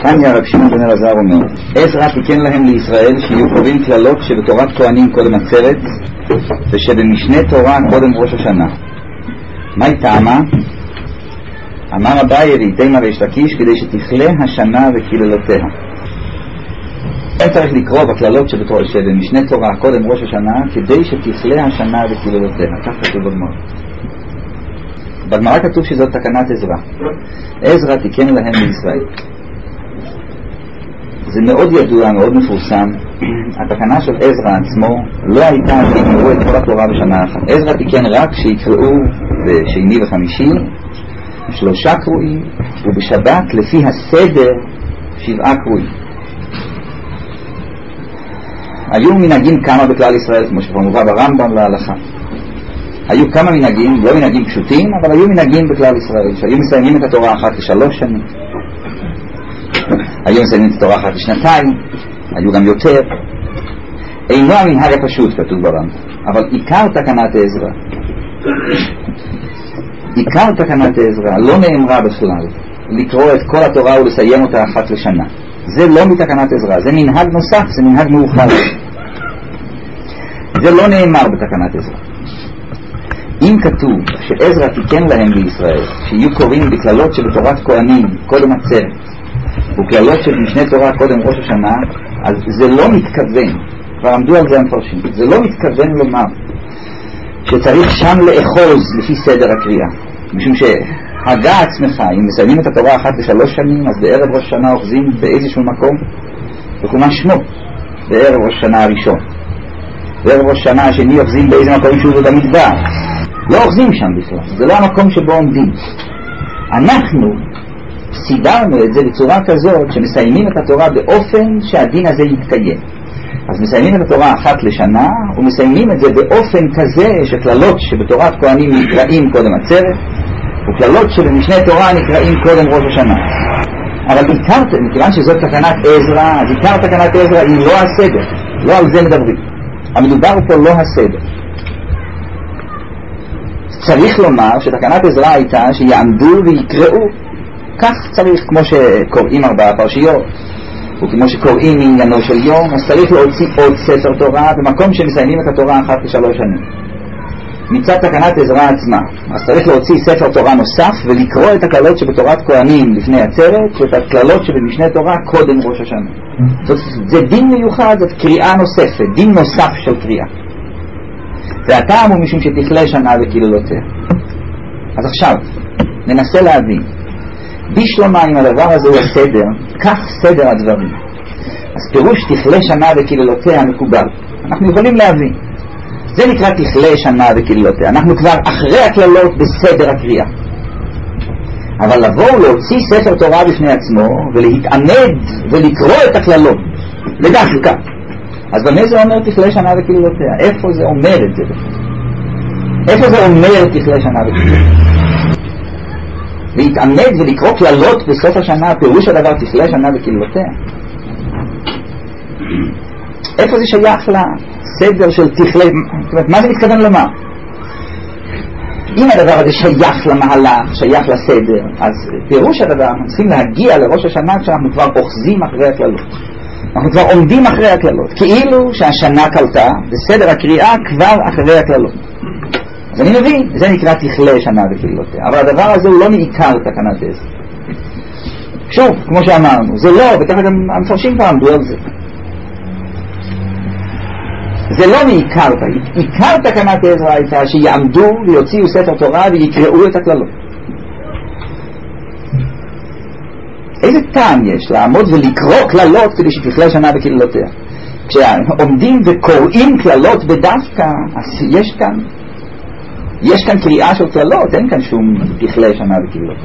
תניא רב שמעון בן אלעזר אומר, עזרא תיקן להם לישראל שיהיו קובעים כללות שבתורת כהנים קודם עצרת ושבמשנה תורה קודם ראש השנה. מה היא טעמה? אמר אביי ראיתימה ריש לקיש כדי שתכלה השנה וקללותיה. אין צריך לקרוא בכללות שבמשנה תורה קודם ראש השנה כדי שתכלה השנה וקללותיה. כך כתוב בגמרא. בגמרא כתוב שזאת תקנת עזרא. עזרא תיקן להם לישראל. זה מאוד ידוע, מאוד מפורסם. התקנה של עזרא עצמו לא הייתה שיקראו את כל התורה בשנה אחת. עזרא תיקן רק שיקראו בשני וחמישי 3 קרואים, ובשבת לפי הסדר 7 קרואים. היו מנהגים כמה בכלל ישראל, כמו שכבר מובא ברמב"ם להלכה. היו כמה מנהגים, לא מנהגים פשוטים, אבל היו מנהגים בכלל ישראל, שהיו מסיימים את התורה אחת ל3 שנים. היו מסיימים את התורה אחת ל2, היו גם יותר. אינו המנהג הפשוט, כתוב ברמב"ם, אבל עיקר תקנת עזרא לא נאמרה בכלל לקרוא את כל התורה ולסיים אותה אחת לשנה. זה לא מתקנת עזרא, זה מנהג נוסף, זה מנהג מאוחר. זה לא נאמר בתקנת עזרא. אם כתוב שעזרא תיקן להם בישראל שיהיו קוראים בכללות שבתורת כהנים קודם עצרת וכללות שבמשנה תורה קודם ראש השנה, אז זה לא מתכוון, כבר עמדו על זה המפרשים, זה לא מתכוון לומר שצריך שם לאחוז לפי סדר הקריאה, משום שהגה עצמך, אם מסיימים את התורה אחת ל3 שנים, אז בערב ראש השנה אוחזים באיזשהו מקום וכמה שמו בערב ראש השנה הראשון, בערב ראש השנה השני אוחזים באיזה מקום שהוא במדבר, לא אוחזים שם בכלל, זה לא המקום שבו עומדים. אנחנו סידרנו את זה בצורה כזאת שמסיימים את התורה באופן שהדין הזה יתקיים. אז מסיימים את התורה אחת לשנה ומסיימים את זה באופן כזה שכללות שבתורת כהנים נקראים קודם עצרת וכללות שבמשנה תורה נקראים קודם ראש השנה. אבל מכיוון שזאת תקנת עזרא, אז עיקר תקנת עזרא היא לא הסדר, לא על זה מדברים. המדובר פה לא הסדר. צריך לומר שתקנת עזרא הייתה שיעמדו ויקראו, כך צריך, כמו שקוראים 4 פרשיות וכמו שקוראים מעניינו של יום, אז צריך להוציא עוד ספר תורה במקום שמסיימים את התורה אחת ל3 שנים. מצד תקנת עזרא עצמה, אז צריך להוציא ספר תורה נוסף ולקרוא את הכללות שבתורת כהנים לפני עצרת ואת הכללות שבמשנה תורה קודם ראש השנה. זה דין מיוחד, זאת קריאה נוספת, דין נוסף של קריאה. והטעם הוא משום שתכלה שנה וקללותיה. אז עכשיו ננסה להבין בשלמה אם הדבר הזה הוא הסדר, כך סדר הדברים. אז פירוש תכלה שנה וקללותיה מקובל, אנחנו יכולים להבין. זה נקרא תכלה שנה וקללותיה, אנחנו כבר אחרי הכללות בסדר הקריאה. אבל לבוא להוציא ספר תורה בפני עצמו ולהתעמד ולקרוא את הכללות לדווקא, אז במה זה אומר תכלה שנה וקללותיה? איפה זה אומר את זה? איפה זה אומר תכלה שנה וקללותיה? להתעמד ולקרוא כללות בסוף השנה, פירוש הדבר תכלה שנה וקללותיה. איפה זה שייך לסדר של תכלה? זאת אומרת, מה זה מתכוון לומר? אם הדבר הזה שייך למהלך, שייך לסדר, אז פירוש הדבר, אנחנו צריכים להגיע לראש השנה כשאנחנו כבר אוחזים אחרי הכללות. אנחנו כבר עומדים אחרי הכללות, כאילו שהשנה קלטה, בסדר הקריאה כבר אחרי הכללות. אז אני מבין, זה נקרא תכלה שנה וקללותיה. אבל הדבר הזה הוא לא מעיקר תקנת עזרא. שוב, כמו שאמרנו, זה לא, וככה גם המפרשים כבר עמדו על זה. זה לא מעיקר, עיקר תקנת עזרא הייתה שיעמדו ויוציאו ספר תורה ויקראו את הכללות. איזה טעם יש לעמוד ולקרוא כללות כדי שתכלה שנה וקללותיה? כשעומדים וקוראים כללות בדווקא, אז יש כאן קריאה של כללות, אין כאן שום תכלה שנה וקללותיה.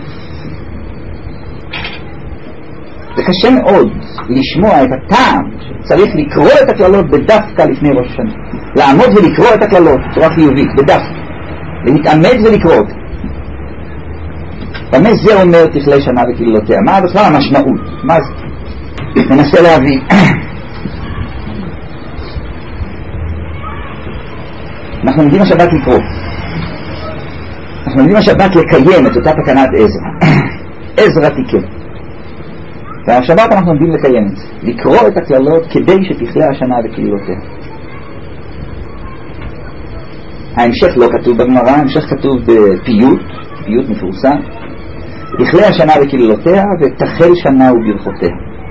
זה קשה מאוד לשמוע את הטעם שצריך לקרוא את הכללות בדווקא לפני ראש השנה, לעמוד ולקרוא את הכללות בצורה חיובית בדווקא, להתעמד ולקרוא אותה. במה זה אומר תכלה שנה וקללותיה? מה בכלל המשמעות? מה זה? ננסה להבין. אנחנו לומדים השבת לקרוא, אנחנו לומדים השבת לקיים את אותה תקנת עזרא. עזרא תיקן. והשבת אנחנו עומדים לקיים את זה, לקרוא את הכללות כדי שתכלה השנה בקללותיה. ההמשך לא כתוב בגמרא, ההמשך כתוב בפיוט, פיוט מפורסם, תכלה השנה בקללותיה ותחל שנה וברכותיה.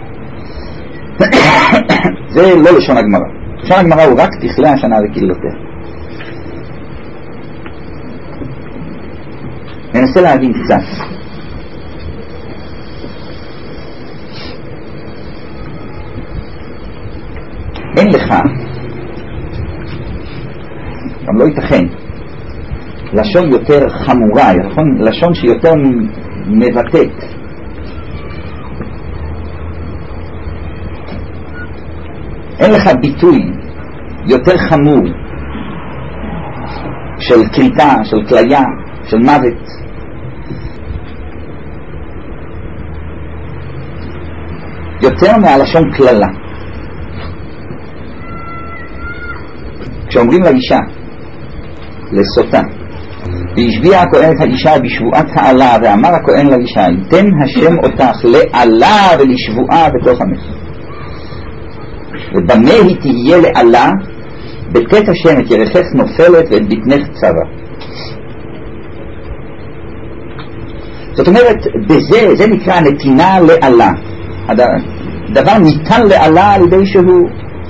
זה לא לשון הגמרא. לשון הגמרא הוא רק תכלה השנה בקללותיה. ננסה להבין קצת. אין לך, גם לא ייתכן, לשון יותר חמורה, לשון שיותר מבטאת. אין לך ביטוי יותר חמור של קליטה, של כליה, של מוות. יותר מהלשון כללה. כשאומרים לאישה, לסוטה, והשביע הכהן את האישה בשבועת העלה, ואמר הכהן לאישה, ייתן השם אותך לעלה ולשבועה בתוך עמך. ובמה היא תהיה לעלה? בתת השם את ירכך נופלת ואת בטנך צרה. זאת אומרת, בזה, זה נקרא נתינה לעלה. הדבר ניתן לעלה על ידי שהוא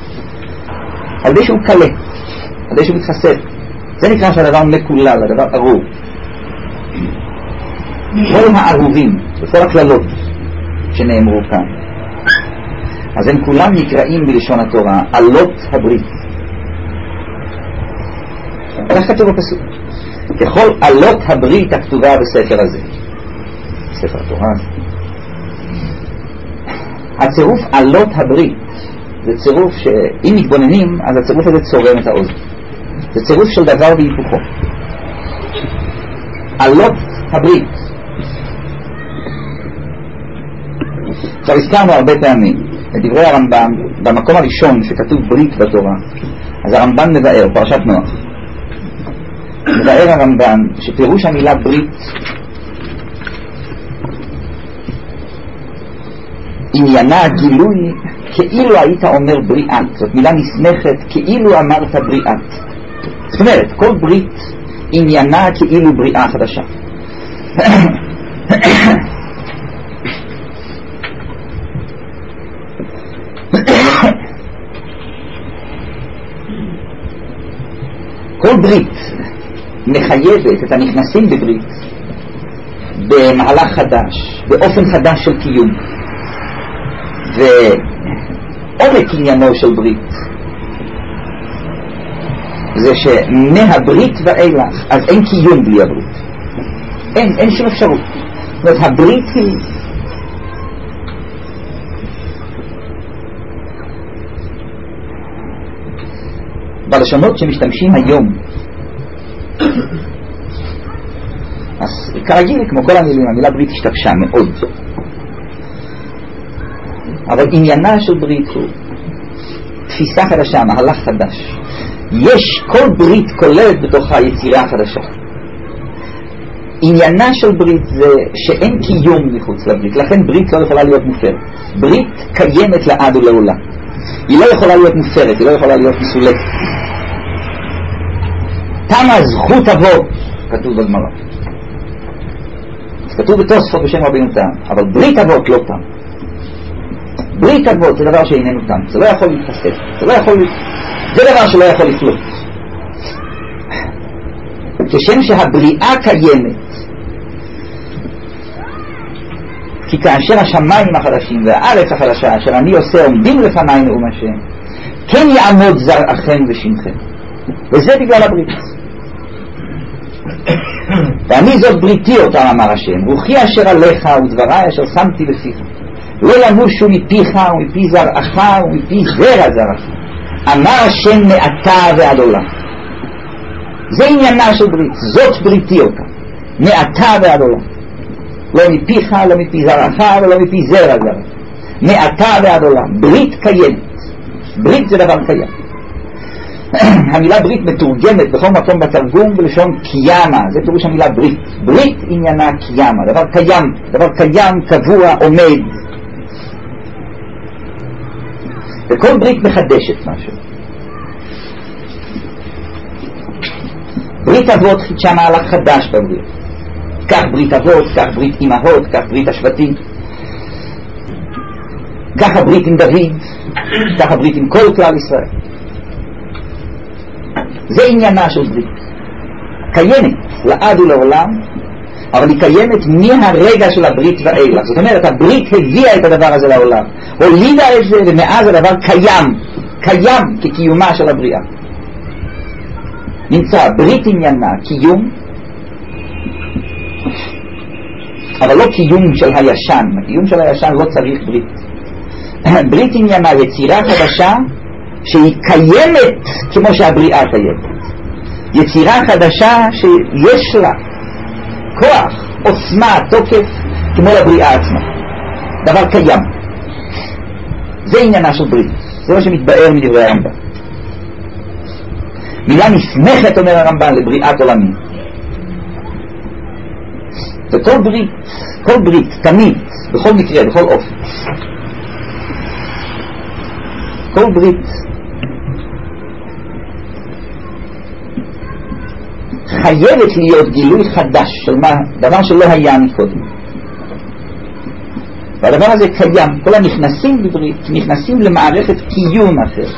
קלה, על ידי שהוא מתחסד. זה נקרא שהדבר מקולל, הדבר ארור. כל הערובים וכל הכללות שנאמרו כאן, אז הם כולם נקראים בלשון התורה עלות הברית. כך כתוב בפסוק, ככל עלות הברית הכתובה בספר הזה, ספר התורה. הצירוף עלות הברית זה צירוף שאם מתבוננים אז הצירוף הזה צורם את האוזן. זה צירוף של דבר והיפוכו. עלות הברית. כבר הזכרנו הרבה פעמים את דברי הרמב"ם במקום הראשון שכתוב ברית בתורה. אז הרמב"ם מבאר, פרשת נוח, מבאר הרמב"ם שפירוש המילה ברית עניינה גילוי כאילו היית אומר בריאת. זאת מילה נסמכת כאילו אמרת בריאת. זאת אומרת, כל ברית עניינה כאילו בריאה חדשה. כל ברית מחייבת את הנכנסים בברית במהלך חדש, באופן חדש של קיום. ועומק עניינו של ברית זה שמהברית ואילך אז אין קיום בלי הברית. אין שום אפשרות. זאת אומרת, הברית היא בלשונות שמשתמשים היום. אז כרגיל, כמו כל המילים, המילה ברית השתבשה מאוד. אבל עניינה של ברית הוא תפיסה חדשה, מהלך חדש. יש כל ברית כוללת בתוכה יצירה חדשה. עניינה של ברית זה שאין קיום מחוץ לברית, לכן ברית לא יכולה להיות מופרת. ברית קיימת לעד ולעולם. היא לא יכולה להיות מופרת, היא לא יכולה להיות מסולקת. תמה זכות אבות, כתוב בגמרא. כתוב בתוספות בשם רבינו תם, אבל ברית אבות לא תם. ברית אבות זה דבר שאיננו תם, זה לא יכול להתחסד, זה דבר שלא יכול לפלוט. כשם שהבריאה קיימת, כי כאשר השמיים החדשים והארץ החדשה אשר אני עושה עומדים לפניי נאום השם, כן יעמוד זרעכם ושמכם, וזה בגלל הברית. ואני זאת בריתי אותה אמר השם, רוחי אשר עליך ודבריי אשר שמתי בפיך, לא ימושו מפיך ומפי זרעך ומפי זרע זרעך, אמר השם מעתה ועד עולם. זה עניינה של ברית, זאת בריתי אותה מעתה ועד עולם. לא מפיך, לא מפי זרעך ולא מפי זרע זרעך, מעתה ועד עולם. ברית קיימת. ברית זה דבר קיים. המילה ברית מתורגמת בכל מקום בתרגום בלשון קיימה, זה פירוש המילה ברית. ברית עניינה קיימה, דבר קיים, קבוע, עומד. וכל ברית מחדשת משהו. ברית אבות חידשה מהלך חדש בברית. כך ברית אבות, כך ברית אמהות, כך ברית השבטים, כך הברית עם דוד, כך הברית עם כל כלל ישראל. זה עניינה של ברית. קיימת לעד ולעולם, אבל היא קיימת מהרגע של הברית ואילך. זאת אומרת, הברית הביאה את הדבר הזה לעולם, הולידה את זה, ומאז הדבר קיים כקיומה של הבריאה. נמצא, ברית עניינה קיום, אבל לא קיום של הישן. הקיום של הישן לא צריך ברית. ברית עניינה יצירה חדשה שהיא קיימת כמו שהבריאה קיימת. יצירה חדשה שיש לה כוח, עוצמה, תוקף כמו לבריאה עצמה. דבר קיים. זה עניינה של ברית. זה מה שמתבאר מדברי הרמב"ן. מילה נסמכת, אומר הרמב"ן, לבריאת עולמים. וכל ברית, כל ברית, תמיד, בכל מקרה, בכל אופן, כל ברית חייבת להיות גילוי חדש של דבר שלא היה מקודם. והדבר הזה קיים. כל הנכנסים בברית נכנסים למערכת קיום אחר.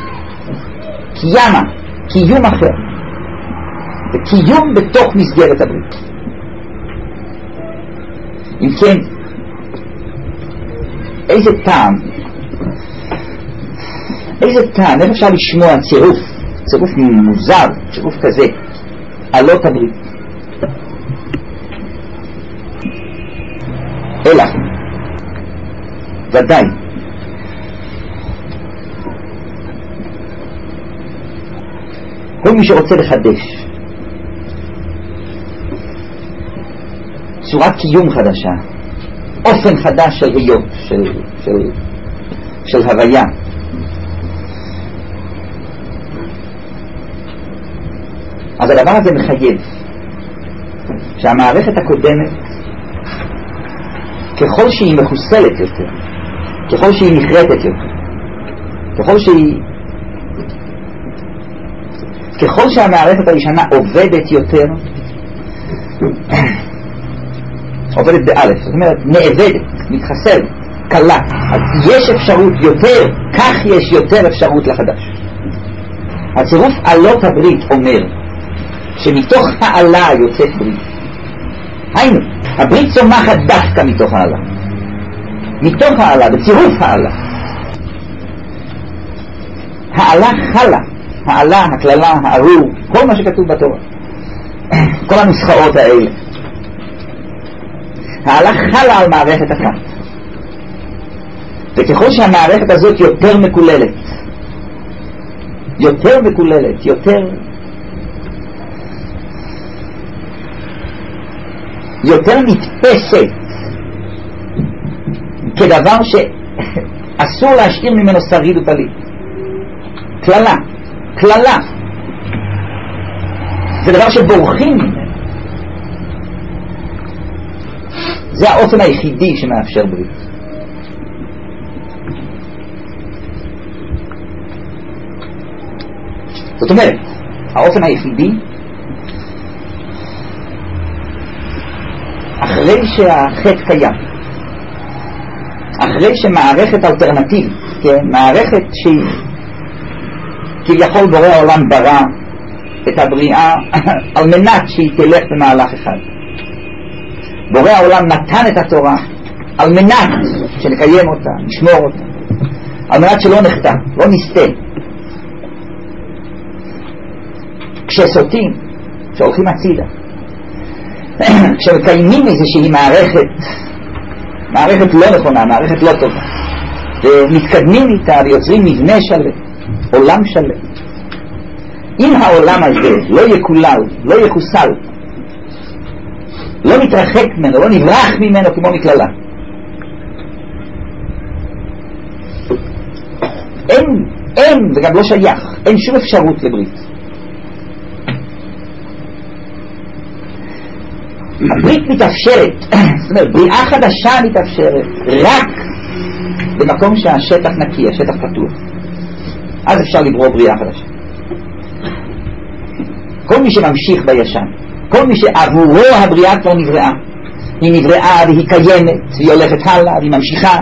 קיום אחר. וקיום בתוך מסגרת הברית. אם כן, איזה טעם, איך אפשר לשמוע צירוף מוזר, צירוף כזה, עלות הברית. אלא, ודאי, כל מי שרוצה לחדש צורת קיום חדשה, אופן חדש של היות, של הוויה, אז הדבר הזה מחייב שהמערכת הקודמת, ככל שהיא מחוסלת יותר, ככל שהיא נחרטת יותר, ככל שהמערכת הישנה עובדת יותר, עובדת באלף, זאת אומרת נאבדת, מתחסלת, קלה, אז יש אפשרות יותר, כך יש יותר אפשרות לחדש. הצירוף עלות הברית אומר שמתוך העלה יוצאת ברית. היינו, הברית צומחת דווקא מתוך העלה. מתוך העלה, בצירוף העלה. העלה חלה, העלה, הכללה, הארור, כל מה שכתוב בתורה. כל הנוסחאות האלה. העלה חלה על מערכת אחת. וככל שהמערכת הזאת יותר מקוללת, יותר נתפסת כדבר שאסור להשאיר ממנו שריד ופליט. כללה. זה דבר שבורחים ממנו. זה האופן היחידי שמאפשר ברית. זאת אומרת, האופן היחידי, אחרי שהחטא קיים, אחרי שמערכת אלטרנטיבית, כן, מערכת שהיא כביכול בורא העולם ברא את הבריאה על מנת שהיא תלך במהלך אחד. בורא העולם נתן את התורה על מנת שנקיים אותה, נשמור אותה, על מנת שלא נחטא, לא נסתה. כשסוטים, כשהולכים הצידה, כשמקיימים איזושהי מערכת לא נכונה, מערכת לא טובה, ומתקדמים איתה ויוצרים מבנה שלם, עולם שלם. אם העולם הזה לא יקולל, לא יחוסל, לא נתרחק ממנו, לא נברח ממנו כמו מכללה, אין, וגם לא שייך, אין שום אפשרות לברית. הברית מתאפשרת, זאת אומרת, בריאה חדשה מתאפשרת רק במקום שהשטח נקי, השטח פתוח. אז אפשר לברוא בריאה חדשה. כל מי שממשיך בישן, כל מי שעבורו הבריאה כבר נבראה, היא נבראה והיא קיימת, והיא הולכת הלאה והיא ממשיכה,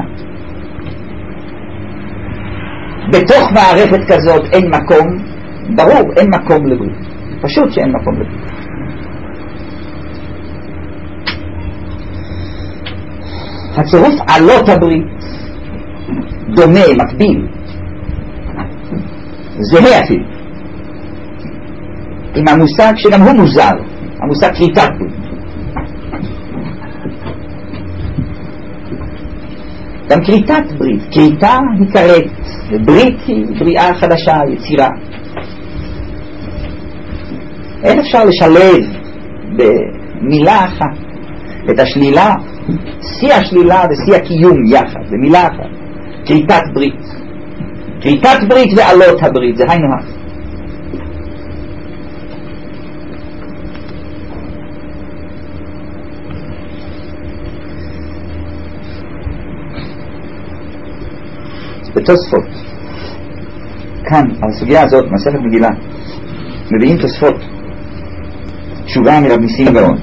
בתוך מערכת כזאת אין מקום, ברור, אין מקום לברית, פשוט שאין מקום לברית. הצירוף עלות הברית דומה, מקביל, זהה אפילו עם המושג שגם הוא מוזר, המושג כריתת ברית. גם כריתת ברית, כריתה היא כרת, וברית היא בריאה חדשה, יצירה. אין אפשר לשלב במילה אחת את השלילה, שיא השלילה ושיא הקיום יחד, במילה אחת. כריתת ברית, כריתת ברית ועלות הברית, זה היינו הך. בתוספות כאן על הסוגיה הזאת מסכת מגילה מביאים תוספות תשובה מרב ניסים גאון.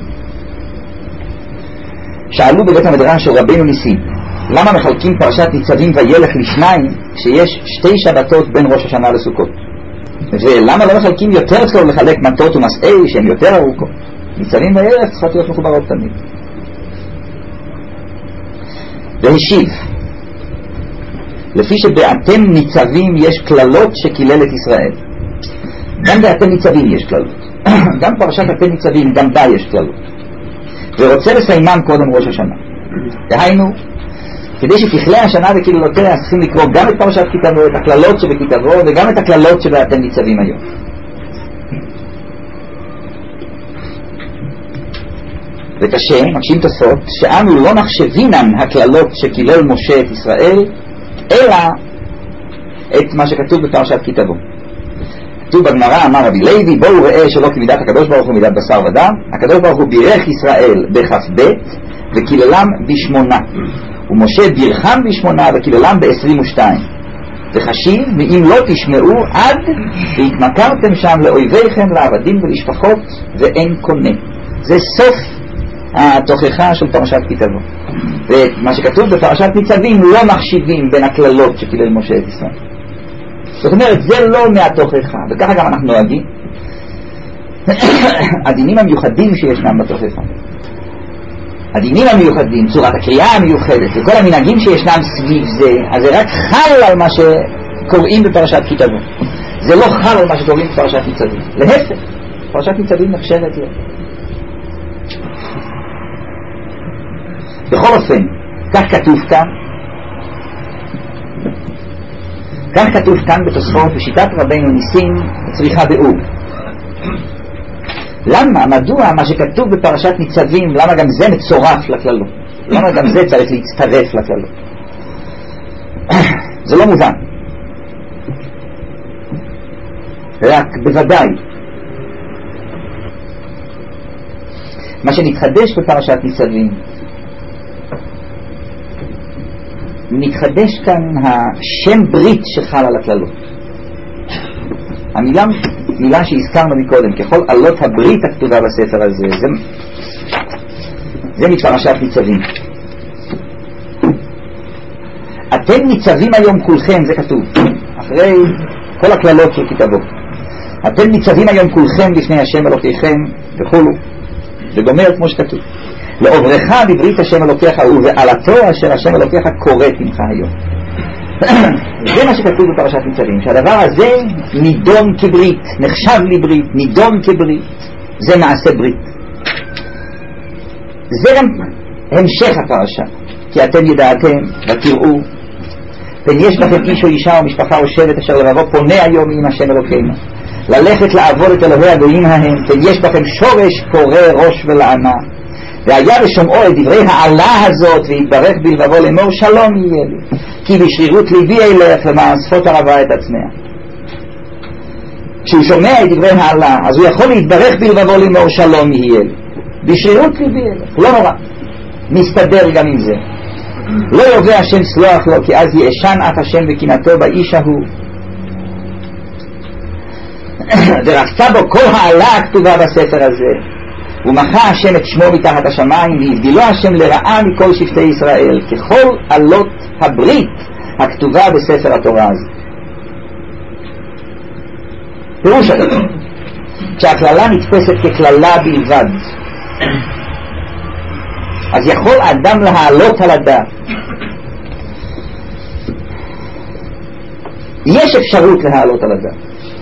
שאלו בבית המדרש של רבנו ניסים למה מחלקים פרשת ניצבים וילך לשניים כשיש 2 שבתות בין ראש השנה לסוכות, ולמה לא מחלקים יותר טוב לחלק מטות ומסעי שהן יותר ארוכות? ניצבים וילך צריכות להיות מחוברות תמיד. והשיב לפי שבאתם ניצבים יש כללות שקילל את ישראל. גם באתם ניצבים יש כללות, גם פרשת אתם ניצבים גם בה יש כללות, ורוצה לסיימם קודם ראש השנה. דהיינו, כדי שתכלה השנה וקללותיה צריכים לקרוא גם את פרשת כי תבוא, את הכללות שבכי תבוא, וגם את הכללות שבאתם ניצבים היום. וקשה, מקשים תוספות, שאנו לא נחשבינן הכללות שקילל משה את ישראל, אלא את מה שכתוב בפרשת כי תבוא. כתוב בגמרא, אמר רבי לוי, בואו ראה שלא כמידת הקדוש ברוך הוא מידת בשר ודם. הקדוש ברוך הוא בירך ישראל בכ"ב וקיללם ב8, ומשה בירכם ב8 וקיללם ב22. וחשיב ואם לא תשמעו עד והתמכרתם שם לאויביכם לעבדים ולשפחות ואין קונה. זה סוף התוכחה של פרשת כי תבוא. ומה שכתוב בפרשת ניצבים לא מחשיבים בין הכללות שקילל משה את ישראל. זאת אומרת, זה לא מהתוכחה, וככה גם אנחנו נוהגים. הדינים המיוחדים שישנם בתוכחה, הדינים המיוחדים, צורת הקריאה המיוחדת וכל המנהגים שישנם סביב זה, אז זה רק חל על מה שקוראים בפרשת כי תבוא, זה לא חל על מה שקוראים בפרשת ניצבים. להפך, פרשת ניצבים נחשבת לו. בכל אופן, כך כתוב כאן, כך כתוב כאן בתוספות, בשיטת רבנו ניסים צריכה באור. למה? מדוע מה שכתוב בפרשת ניצבים, למה גם זה מצורף לכללות? למה גם זה צריך להצטרף לכללות? זה לא מובן. רק בוודאי מה שנתחדש בפרשת ניצבים, מתחדש כאן השם ברית שחל על הכללות. המילה, מילה שהזכרנו מקודם, ככל עלות הברית הכתובה בספר הזה, זה מפרשת ניצבים. אתם ניצבים היום כולכם, זה כתוב אחרי כל הכללות של כתבו. אתם ניצבים היום כולכם לפני השם אלוקיכם וכולו, וגומר כמו שכתוב, לעוברך בברית השם אלוקיך ובעלתו אשר השם אלוקיך קוראת ממך היום. זה מה שכתוב בפרשת ניצבים, שהדבר הזה נידון כברית, נחשב לברית, נידון כברית, זה מעשה ברית. זה גם המשך הפרשה, כי אתם ידעתם ותראו פן יש לכם איש או אישה או משפחה או שבט אשר לבבו פונה היום עם השם אלוקינו ללכת לעבוד את אלוהי הגויים ההם, פן יש בכם שורש פורה ראש ולענה, והיה לשומעו את דברי העלה הזאת והתברך בלבבו לאמור שלום יהיה לי, כי בשרירות ליבי אלך למאספות הרבה את עצמיה. כשהוא שומע את דברי העלה, אז הוא יכול להתברך בלבבו לאמור שלום יהיה לי, בשרירות ליבי אלך, לא נורא, מסתדר גם עם זה. לא יובע השם סלוח לו, כי אז יאשן אף השם וקנאתו באיש ההוא. ורצה בו כל העלה הכתובה בספר הזה, ומחה השם את שמו מתחת השמיים, והבדילו השם לרעה מכל שבטי ישראל ככל עלות הברית הכתובה בספר התורה הזה. פירוש הדבר, כשהכללה נתפסת ככללה בלבד, אז יכול אדם להעלות על הדעת. יש אפשרות להעלות על הדעת,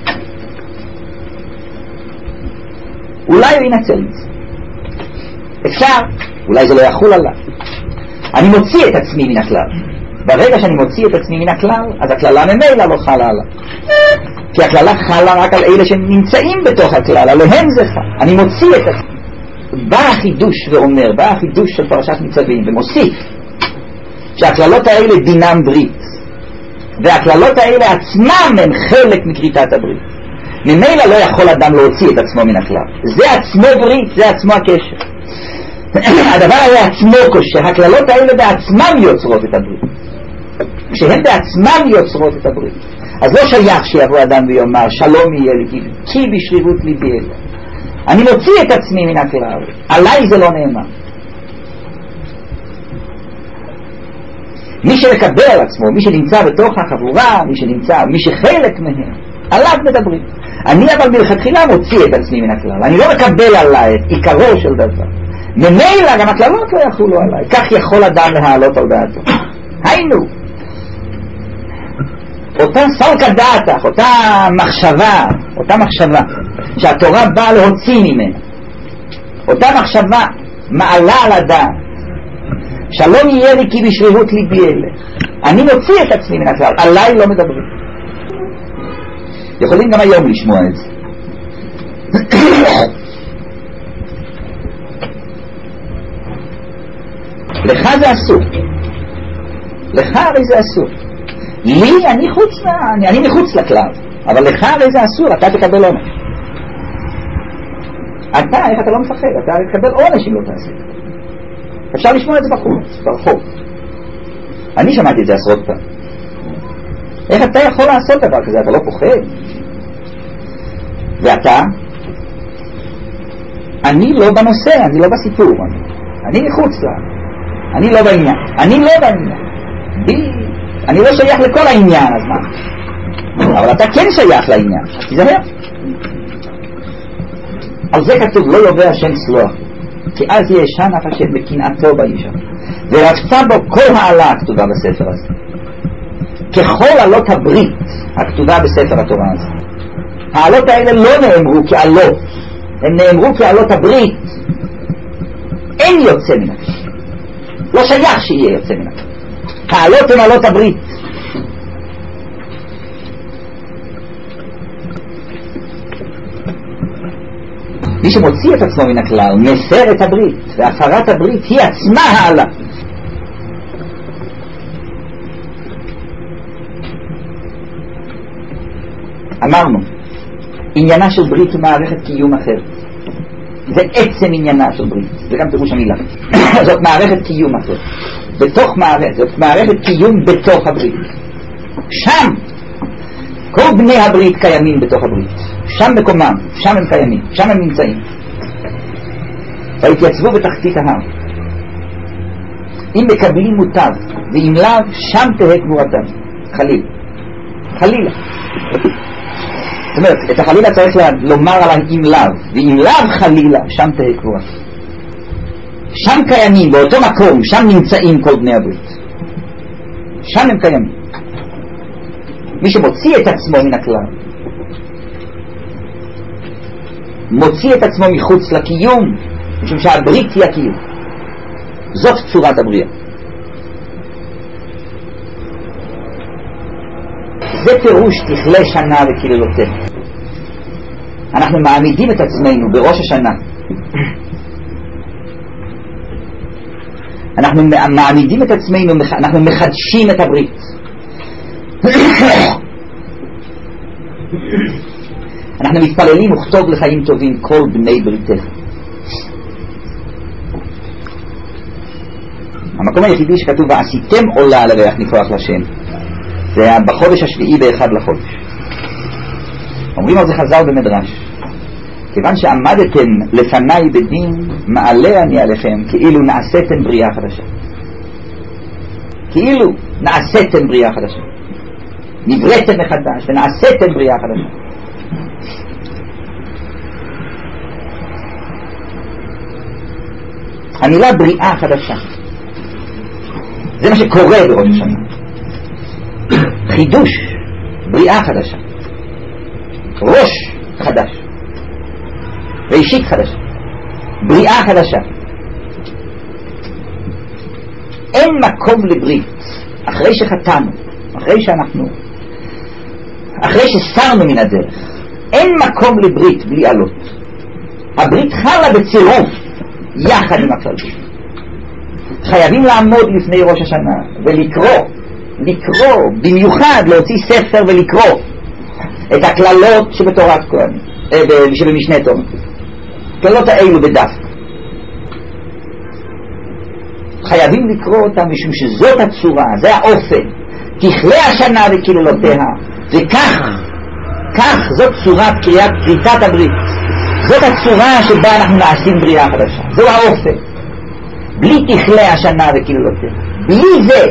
אולי הוא ינצל את זה, אפשר, אולי זה לא יחול עליו. אני מוציא את עצמי מן הכלל. ברגע שאני מוציא את עצמי מן הכלל, אז הכללה ממילא לא חלה עליו, כי הכללה חלה רק על אלה שנמצאים בתוך הכלל, עליהם זה חל. אני מוציא את עצמי. בא החידוש ואומר, בא החידוש של פרשת ניצבים ומוסיף שהכללות האלה דינם ברית, והכללות האלה עצמם הם חלק מכריתת הברית. ממילא לא יכול אדם להוציא את עצמו מן הכלל, זה עצמו ברית, זה עצמו הקשר. הדבר הזה עצמו קושר, הכללות האלה בעצמם יוצרות את הברית. כשהן בעצמם יוצרות את הברית, אז לא שייך שיבוא אדם ויאמר שלום יהיה לי כי בשרירות ליבי אלה. אני מוציא את עצמי מן הכלל, עליי זה לא נאמר. מי שמקבל על עצמו, מי שנמצא בתוך החבורה, מי שחלק מהם, עליו מדברים. אני אבל מלכתחילה מוציא את עצמי מן הכלל, אני לא מקבל עליי את עיקרו של דבר. ממילא גם הכללות לא יחולו עליי. כך יכול אדם להעלות על דעתו. היינו, אותה סלקא דעתך, אותה מחשבה שהתורה באה להוציא ממנה, אותה מחשבה מעלה על הדעת, שלום יהיה לי כי בשרירות ליבי אלך, אני מוציא את עצמי מן הכלל, עליי לא מדברים. יכולים גם היום לשמוע את זה. לך זה אסור, לך הרי זה אסור. לי אני מחוץ לכלל, אבל לך הרי זה אסור, אתה תקבל עונש. אתה, איך אתה לא מפחד? אתה תקבל עונש אם לא תעשה. אפשר לשמוע את זה בחוץ, ברחוב. אני שמעתי את זה עשרות פעם. איך אתה יכול לעשות דבר כזה? אתה לא פוחד? ואתה? אני לא בנושא, אני לא בסיפור, אני מחוץ לה. אני לא בעניין. אני לא שייך לכל העניין, אז מה? אבל אתה כן שייך לעניין, אז תיזהר. על זה כתוב, לא יובע השם סלוח, כי אז ישן אף השם בקנאתו באישה, ורצה בו כל העלה הכתובה בספר הזה, ככל עלות הברית הכתובה בספר התורה הזה. העלות האלה לא נאמרו כעלות, הם נאמרו כעלות הברית. אין יוצא מן הכלל, לא שייך שיהיה יוצא מן הכלל. העלות הן עלות הברית. מי שמוציא את עצמו מן הכלל מפר את הברית, והפרת הברית היא עצמה העלה. אמרנו, עניינה של ברית הוא מערכת קיום אחרת. זה עצם עניינה של ברית, זה גם פירוש המילה. זאת מערכת קיום אחרת. בתוך מערכת, זאת מערכת קיום בתוך הברית. שם כל בני הברית קיימים בתוך הברית, שם מקומם, שם הם קיימים, שם הם נמצאים. והתייצבו בתחתית ההר. אם מקבלים מוטב ואם לאו, שם תהא קבורתם. חלילה. זאת אומרת, את החלילה צריך לומר עליו אם לאו, ואם לאו חלילה, שם תהא קבורתם. שם קיימים, באותו מקום, שם נמצאים כל בני הברית, שם הם קיימים. מי שמוציא את עצמו מן הכלל מוציא את עצמו מחוץ לקיום, משום שהברית היא הקיום. זאת צורת הבריאה. זה פירוש תכלה שנה וקללותיה. אנחנו מעמידים את עצמנו בראש השנה, אנחנו מעמידים את עצמנו, אנחנו מחדשים את הברית. אנחנו מתפללים וכתוב לחיים טובים כל בני בריתך. המקום היחידי שכתוב ועשיתם עולה על הריח נפרח לשם, זה היה בחודש השביעי באחד לחודש. אומרים על זה חז"ל במדרש, כיוון שעמדתם לפניי בדין, מעלה אני עליכם כאילו נעשיתם בריאה חדשה. כאילו נעשיתם בריאה חדשה, נבראתם מחדש ונעשיתם בריאה חדשה. המילה בריאה חדשה, זה מה שקורה בראש השנה. חידוש, בריאה חדשה, ראש חדש ואישית חדשה, בריאה חדשה. אין מקום לברית אחרי שחטאנו, אחרי שסרנו מן הדרך. אין מקום לברית בלי עלות. הברית חלה בצירוף יחד עם הכלל. חייבים לעמוד לפני ראש השנה ולקרוא, במיוחד להוציא ספר ולקרוא את הכללות שבתורת כהנים, שבמשנה תורה, הכללות האלו בדף. חייבים לקרוא אותם משום שזאת הצורה, זה האופן. תכלה השנה וקללותיה, וכך זאת צורת כריתת הברית. זאת הצורה שבה אנחנו נעשים בריאה חדשה, זו האופן. בלי תכלה השנה וקללותיה, בלי זה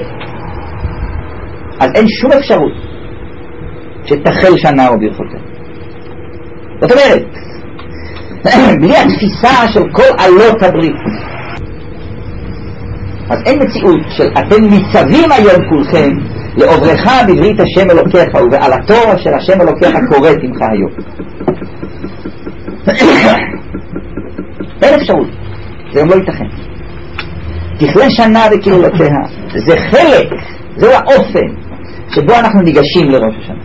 אז אין שום אפשרות שתחל שנה או ברכותיה. זאת אומרת, בלי התפיסה של כל עלות הברית, אז אין מציאות של אתם ניצבים היום כולכם לעוברך בברית השם אלוקיך ובעלתו אשר השם אלוקיך קוראת עמך היום. אין אפשרות, זה גם לא ייתכן. תכלה שנה וקללותיה, זה חלק, זהו האופן שבו אנחנו ניגשים לראש השנה.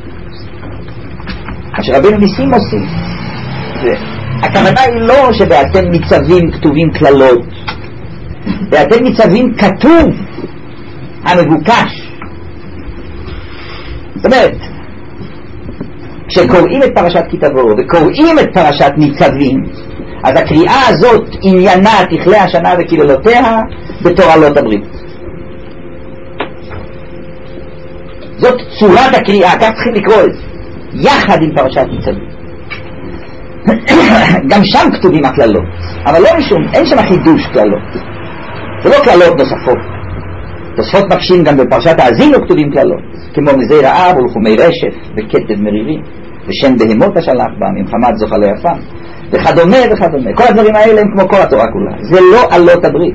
אשר רבינו ניסים עושים, הכוונה היא לא שבאתם ניצבים כתובים כללות, ואתם ניצבים כתוב המבוקש. זאת אומרת, כשקוראים את פרשת כי תבוא וקוראים את פרשת ניצבים, אז הקריאה הזאת עניינה תכלה השנה וקללותיה בתור עלות הברית. זאת צורת הקריאה, כך צריכים לקרוא את זה, יחד עם פרשת ניצבים. גם שם כתובים הכללות, אבל לא משום, אין שם חידוש כללות, זה לא כללות נוספות. תוספות מקשים גם בפרשת האזינו כתובים כללות, כמו מזי רעב ולחומי רשף וכתב מרירים ושם בהמות השלח בה ממחמת זוכה ליפה וכדומה וכדומה. כל הדברים האלה הם כמו כל התורה כולה, זה לא עלות הברית,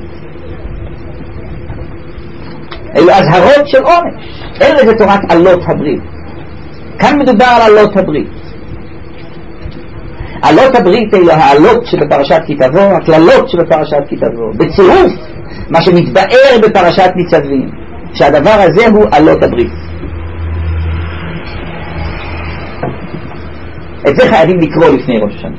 אלו הזהרות של עונש. אלה זה תורת עלות הברית. כאן מדובר על עלות הברית. עלות הברית אלו העלות שבפרשת כי תבוא, הכללות שבפרשת כי תבוא, בצירוף מה שמתבאר בפרשת ניצבים, שהדבר הזה הוא עלות הברית. את זה חייבים לקרוא לפני ראש השנה.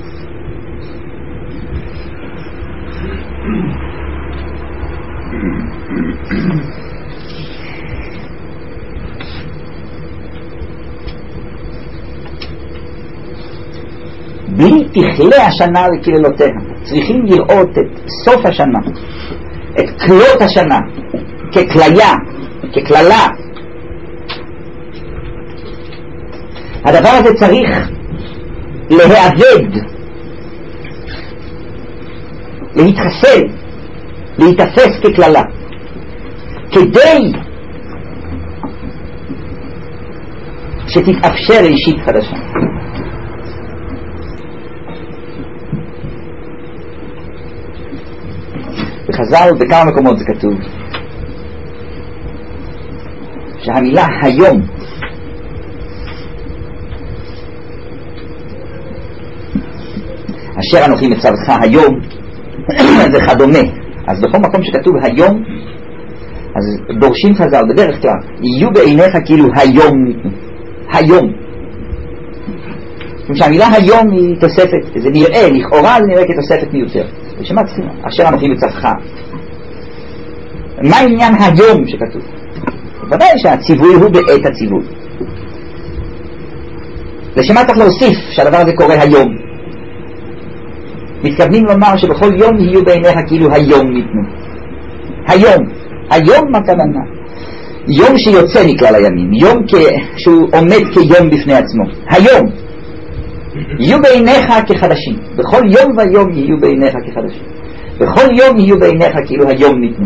בלי תכלה השנה וקללותיה, צריכים לראות את סוף השנה, את כלות השנה ככליה, ככללה. הדבר הזה צריך להיאבד, להתחסל, להתאפס ככללה, כדי שתתאפשר אישית חדשה. בחז"ל בכמה מקומות זה כתוב שהמילה היום אשר אנוכי מצווך היום זה כדומה. אז בכל מקום שכתוב היום, אז דורשים חז"ל בדרך כלל יהיו בעיניך כאילו היום ניתנו, היום. שהמילה היום היא תוספת, זה נראה, לכאורה זה נראה כתוספת מיותרת. ושמה צריכים, אשר אנוכי מצווך. מה העניין היום שכתוב? ודאי שהציווי הוא בעת הציווי. לשמה צריך להוסיף שהדבר הזה קורה היום. מתכוונים לומר שבכל יום יהיו בעיניך כאילו היום ניתנו. היום מה כוונה? יום שיוצא מכלל הימים, יום שהוא עומד כיום בפני עצמו. היום יהיו בעיניך כחדשים, בכל יום ויום יהיו בעיניך כחדשים, בכל יום יהיו בעיניך כאילו היום ניתנו.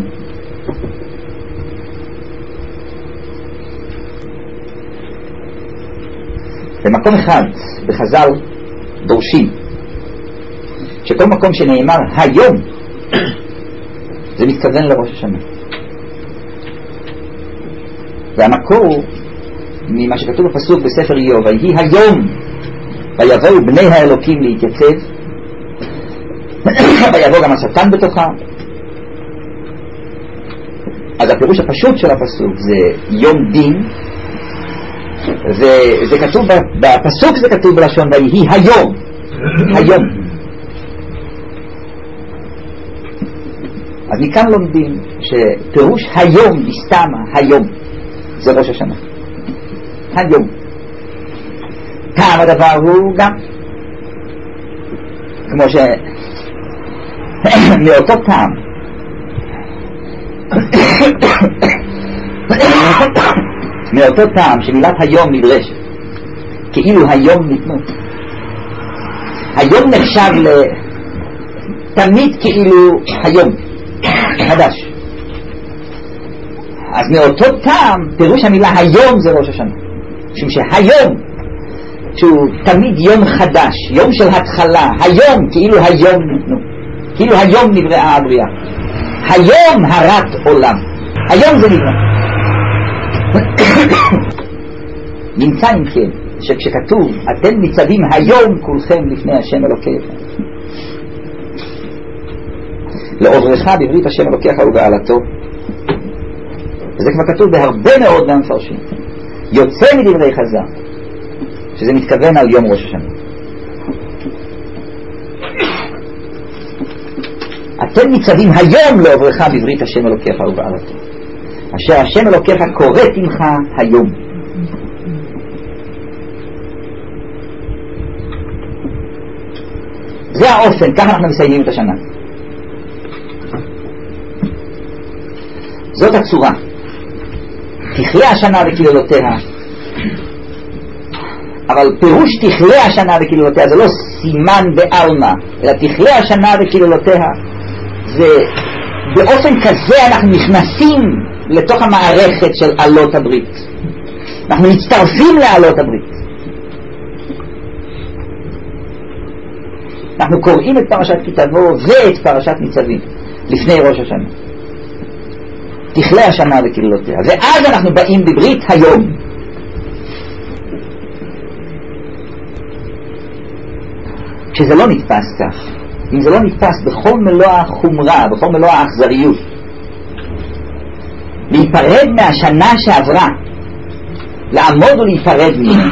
במקום אחד בחז"ל דורשים שכל מקום שנאמר היום זה מתכוון לראש השנה, והמקור ממה שכתוב בפסוק בספר איוב, ויהי היום ויבואו בני האלוקים להתייצב, ויבוא גם השטן בתוכה. אז הפירוש הפשוט של הפסוק זה יום דין, וזה כתוב בפסוק, זה כתוב בלשון ויהי היום, היום. אז מכאן לומדים שפירוש היום מסתמה, היום זה ראש השנה, היום. טעם הדבר הוא גם כמו מאותו טעם מאותו טעם שמילת היום נדרשת כאילו היום ניתנו, היום נחשב תמיד כאילו היום חדש. אז מאותו טעם פירוש המילה היום זה ראש השנה, משום שהיום שהוא תמיד יום חדש, יום של התחלה, היום כאילו היום ניתנו, כאילו היום נבראה הבריאה, היום הרת עולם, היום זה נברא. נמצא אם כן שכשכתוב אתם ניצבים היום כולכם לפני השם אלוקיכם, לעוברך בברית השם אלוקיך ובעלתו, וזה כבר כתוב בהרבה מאוד מהמפרשים, יוצא מדברי חז"ל שזה מתכוון על יום ראש השנה. אתם ניצבים היום לעוברך בברית השם אלוקיך ובעלתו, אשר השם אלוקיך קוראת עמך היום. זה האופן, ככה אנחנו מסיימים את השנה. זאת הצורה. תכלה השנה וקללותיה, אבל פירוש תכלה השנה וקללותיה זה לא סימן בעלמא, אלא תכלה השנה וקללותיה זה באופן כזה אנחנו נכנסים לתוך המערכת של עלות הברית, אנחנו מצטרפים לעלות הברית, אנחנו קוראים את פרשת כי תבוא ואת פרשת ניצבים לפני ראש השנה, תכלה השנה וקללותיה, ואז אנחנו באים בברית היום. כשזה לא נתפס כך, אם זה לא נתפס בכל מלוא החומרה, בכל מלוא האכזריות, להיפרד מהשנה שעברה, לעמוד ולהיפרד ממנה,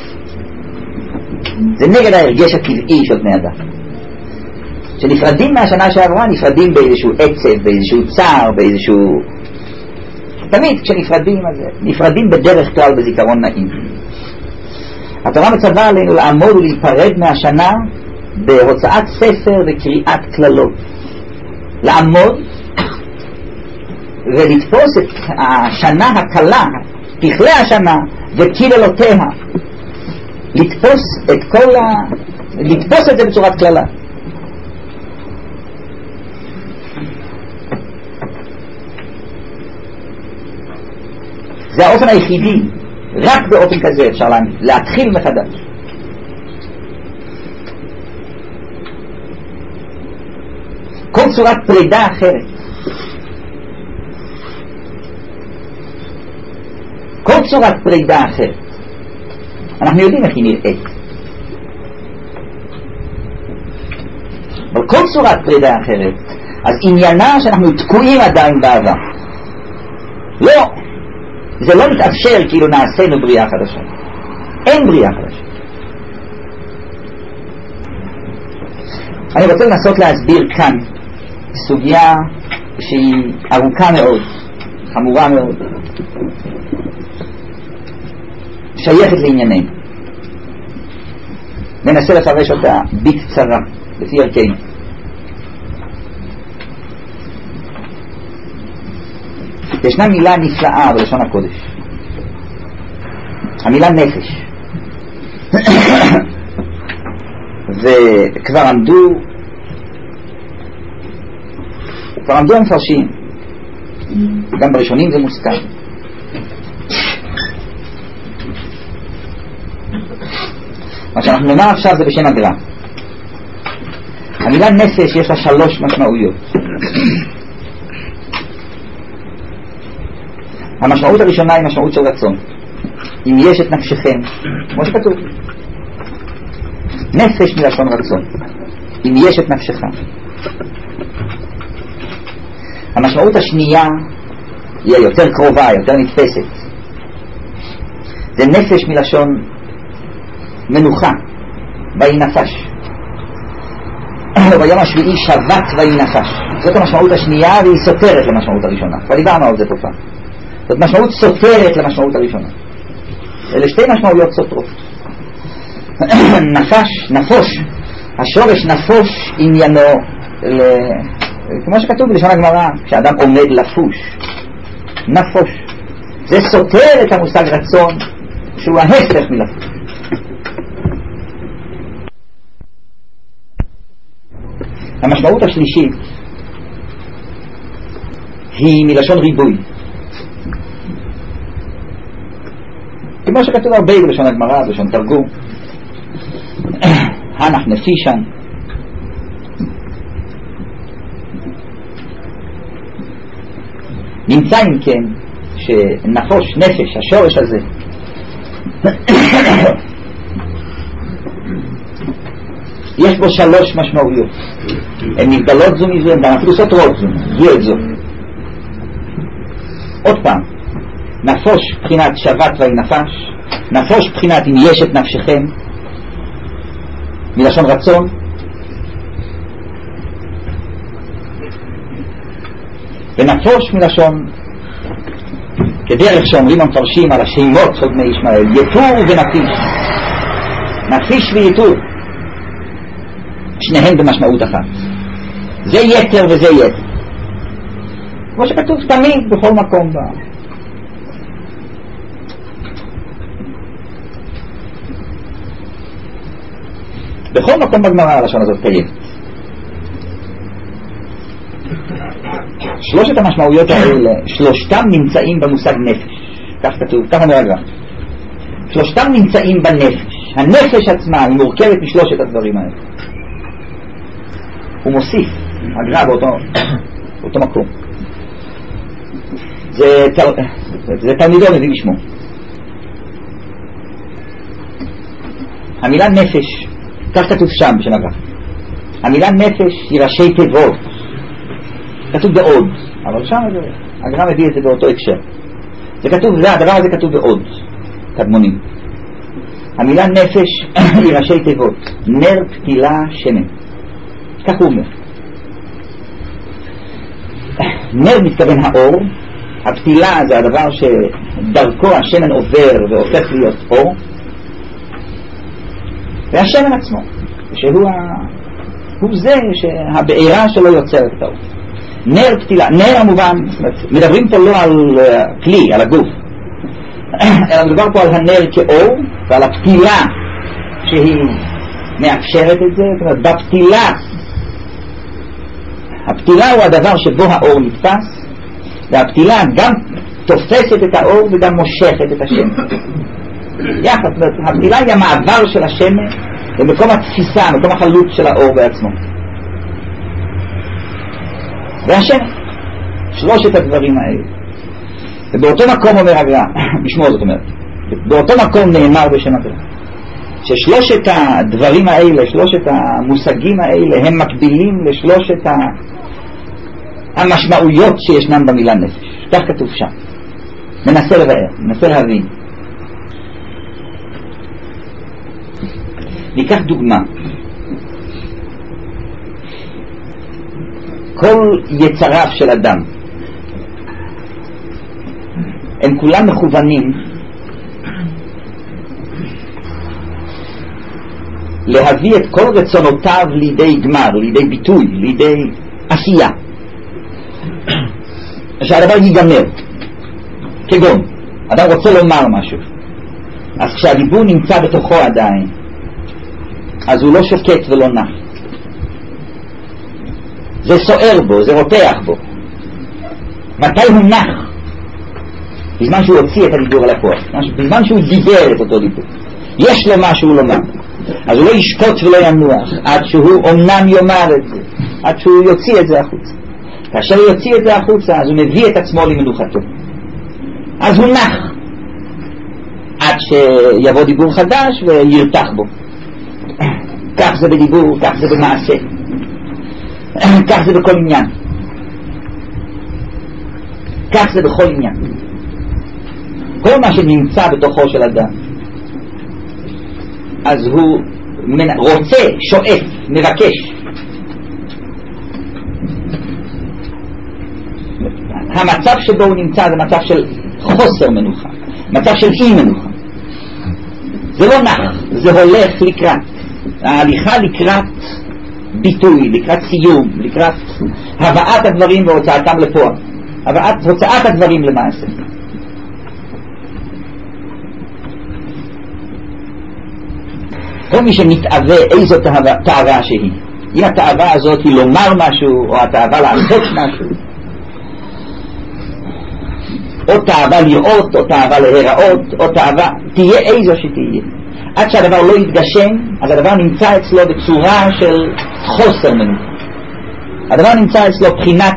זה נגד ההרגש הטבעי של בני אדם. שנפרדים מהשנה שעברה, נפרדים באיזשהו עצב, באיזשהו צער, באיזשהו... תמיד כשנפרדים, אז נפרדים בדרך כלל בזיכרון נעים. התורה מצווה עלינו לעמוד ולהיפרד מהשנה בהוצאת ספר וקריאת כללות. לעמוד ולתפוס את השנה הקלה, תכלה השנה וקללותיה, לתפוס את זה בצורת כללה. זה האופן היחידי, רק באופן כזה אפשר להתחיל מחדש. כל צורת פרידה אחרת, כל צורת פרידה אחרת, אנחנו יודעים איך היא נראית, אבל כל צורת פרידה אחרת, אז עניינה שאנחנו תקועים עדיין בעבר. לא, זה לא מתאפשר כאילו נעשינו בריאה חדשה, אין בריאה חדשה. אני רוצה לנסות להסביר כאן סוגיה שהיא ארוכה מאוד, חמורה מאוד, שייכת לענייננו. ננסה לפרש אותה בקצרה לפי ערכנו. ישנה מילה נפלאה בלשון הקודש, המילה נפש. וכבר עמדו המפרשים, גם בראשונים זה מוסכם. מה שאנחנו נאמר עכשיו זה בשם הגר"א. המילה נפש יש לה 3 משמעויות. המשמעות הראשונה היא משמעות של רצון. אם יש את נפשכם, כמו שכתוב, נפש מלשון רצון, אם יש את נפשך. המשמעות השנייה היא יותר קרובה, יותר נתפסת, זה נפש מלשון מנוחה, וינפש. ביום השביעי שבת וינפש. זאת המשמעות השנייה, והיא סותרת למשמעות הראשונה. כבר דיברנו על זה תופעה. זאת משמעות סותרת למשמעות הראשונה. אלה 2 משמעויות סותרות. נפש, נפוש, השורש נפוש עניינו כמו שכתוב בלשון הגמרא, כשאדם עומד לפוש, נפוש. זה סותר את המושג רצון, שהוא ההפך מלפוש. המשמעות השלישית היא מלשון ריבוי, כמו שכתוב הרבה בלשון הגמרא, בלשון תרגום, הנח נפישן. נמצא אם כן שנפוש, נפש, השורש הזה יש בו 3 משמעויות. הן נבדלות זו מזו, הן אפילו סותרות זו את זו. עוד פעם, נפוש בחינת שבת וינפש, נפוש בחינת אם יש את נפשכם מלשון רצון, ונפוש מלשון, כדרך שאומרים המפרשים על השמות של בני ישמעאל, יתור ונפיש. נפיש ויתור, שניהם במשמעות אחת. זה יתר וזה יתר, כמו שכתוב תמיד בכל מקום בכל מקום בגמרא הלשון הזאת קיימת. 3 המשמעויות האלה, 3 נמצאים במושג נפש. כך כתוב, כך אומר הגר"א. 3 נמצאים בנפש. הנפש עצמה היא מורכבת מ3 הדברים האלה. הוא מוסיף, הגר"א באותו מקום. זה תלמידו מביא בשמו. המילה נפש, כך כתוב שם בשם הגר"א. המילה נפש היא ראשי תיבות. כתוב בעוד, אבל שם הגר"א מביא את זה באותו הקשר. זה כתוב, הדבר הזה כתוב בעוד קדמונים. המילה נפש היא ראשי תיבות, נר פתילה שמן. כך הוא אומר. נר מתכוון האור, הפתילה זה הדבר שדרכו השמן עובר והופך להיות אור, והשמן עצמו שהוא זה שהבעירה שלו יוצרת את האור. נר פתילה, נר המובן, מדברים פה לא על כלי, על הגוף, אלא מדובר פה על הנר כאור ועל הפתילה שהיא מאפשרת את זה. זאת אומרת, בפתילה, הפתילה הוא הדבר שבו האור נתפס, והפתילה גם תופסת את האור וגם מושכת את השמן יחד. זאת אומרת, הפתילה היא המעבר של השמן למקום התפיסה, מקום החלוץ של האור בעצמו. והשמן, 3 הדברים האלה. ובאותו מקום אומר הגר"א, בשמו זאת אומרת, באותו מקום נאמר בשם הגר"א, ש3 הדברים האלה, 3 המושגים האלה, הם מקבילים ל3 המשמעויות שישנם במילה נפש. כך כתוב שם. ננסה לבאר, ננסה להבין. ניקח דוגמה. כל יצריו של אדם הם כולם מכוונים להביא את כל רצונותיו לידי גמר, לידי ביטוי, לידי עשייה, שהדבר ייגמר. כגון אדם רוצה לומר משהו, אז כשהדיבור נמצא בתוכו עדיין, אז הוא לא שוקט ולא נח. זה סוער בו, זה רותח בו. מתי הוא נח? בזמן שהוא הוציא את הדיבור על הכוח, בזמן שהוא דיבר את אותו דיבור. יש לו משהו לומר, אז הוא לא ישקוט ולא ינוח עד שהוא אומנם יאמר את זה, עד שהוא יוציא את זה החוצה. כאשר הוא יוציא את זה החוצה, אז הוא מביא את עצמו למנוחתו, אז הוא נח עד שיבוא דיבור חדש וירתח בו. כך זה בדיבור, כך זה במעשה, כך זה בכל עניין, כך זה בכל עניין. כל מה שנמצא בתוכו של אדם, אז הוא רוצה, שואף, מבקש. המצב שבו הוא נמצא זה מצב של חוסר מנוחה, מצב של אי מנוחה. זה לא נח, זה הולך לקראת, ההליכה לקראת ביטוי, לקראת סיום, לקראת הבאת הדברים והוצאתם לפועל, הוצאת הדברים למעשה. כל מי שמתאווה איזו תאווה שהיא, אם התאווה הזאת היא לומר משהו, או התאווה לעשות משהו, או תאווה לראות, או תאווה להיראות, או תאווה, תהיה איזו שתהיה, עד שהדבר לא יתגשם, אז הדבר נמצא אצלו בצורה של חוסר מנוחה. הדבר נמצא אצלו בחינת,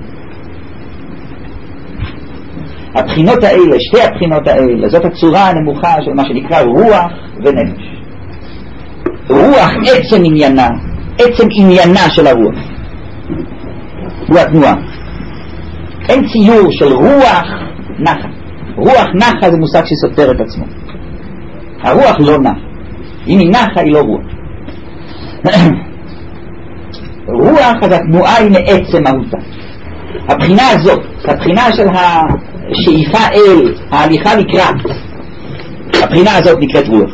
הבחינות האלה, שתי הבחינות האלה, זאת הצורה הנמוכה של מה שנקרא רוח ונפש. רוח, עצם עניינה של הרוח הוא התנועה. אין ציור של רוח נחה. רוח נחה זה מושג שסותר את עצמו. הרוח לא נחה, אם היא נחה היא לא רוח. רוח אז התנועה היא מעצם מהותה. הבחינה הזאת, הבחינה של השאיפה אל, ההליכה לקראת, הבחינה הזאת נקראת רוח.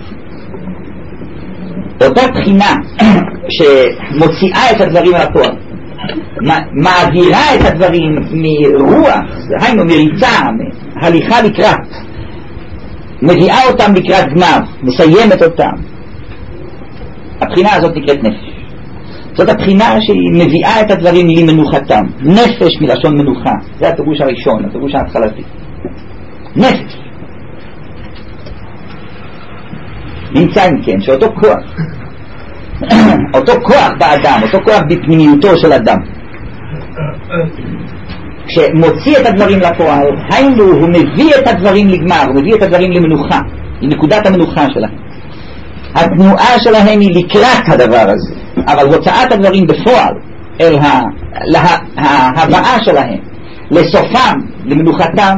אותה בחינה שמוציאה את הדברים על הפועל, מעבירה את הדברים מרוח, היינו מריצה, הליכה לקראת, מביאה אותם לקראת גמר, מסיימת אותם. הבחינה הזאת נקראת נפש. זאת הבחינה שהיא מביאה את הדברים למנוחתם. נפש מלשון מנוחה, זה הפירוש הראשון, הפירוש ההתחלתי. נפש. נמצא אם כן שאותו כוח, אותו כוח באדם, אותו כוח בפנימיותו של אדם, שמוציא את הדברים לפועל, היינו הוא מביא את הדברים לגמר, הוא מביא את הדברים למנוחה, היא נקודת המנוחה שלהם. התנועה שלהם היא לקראת הדבר הזה, אבל הוצאת הדברים בפועל אל ההבאה שלהם לסופם, למנוחתם,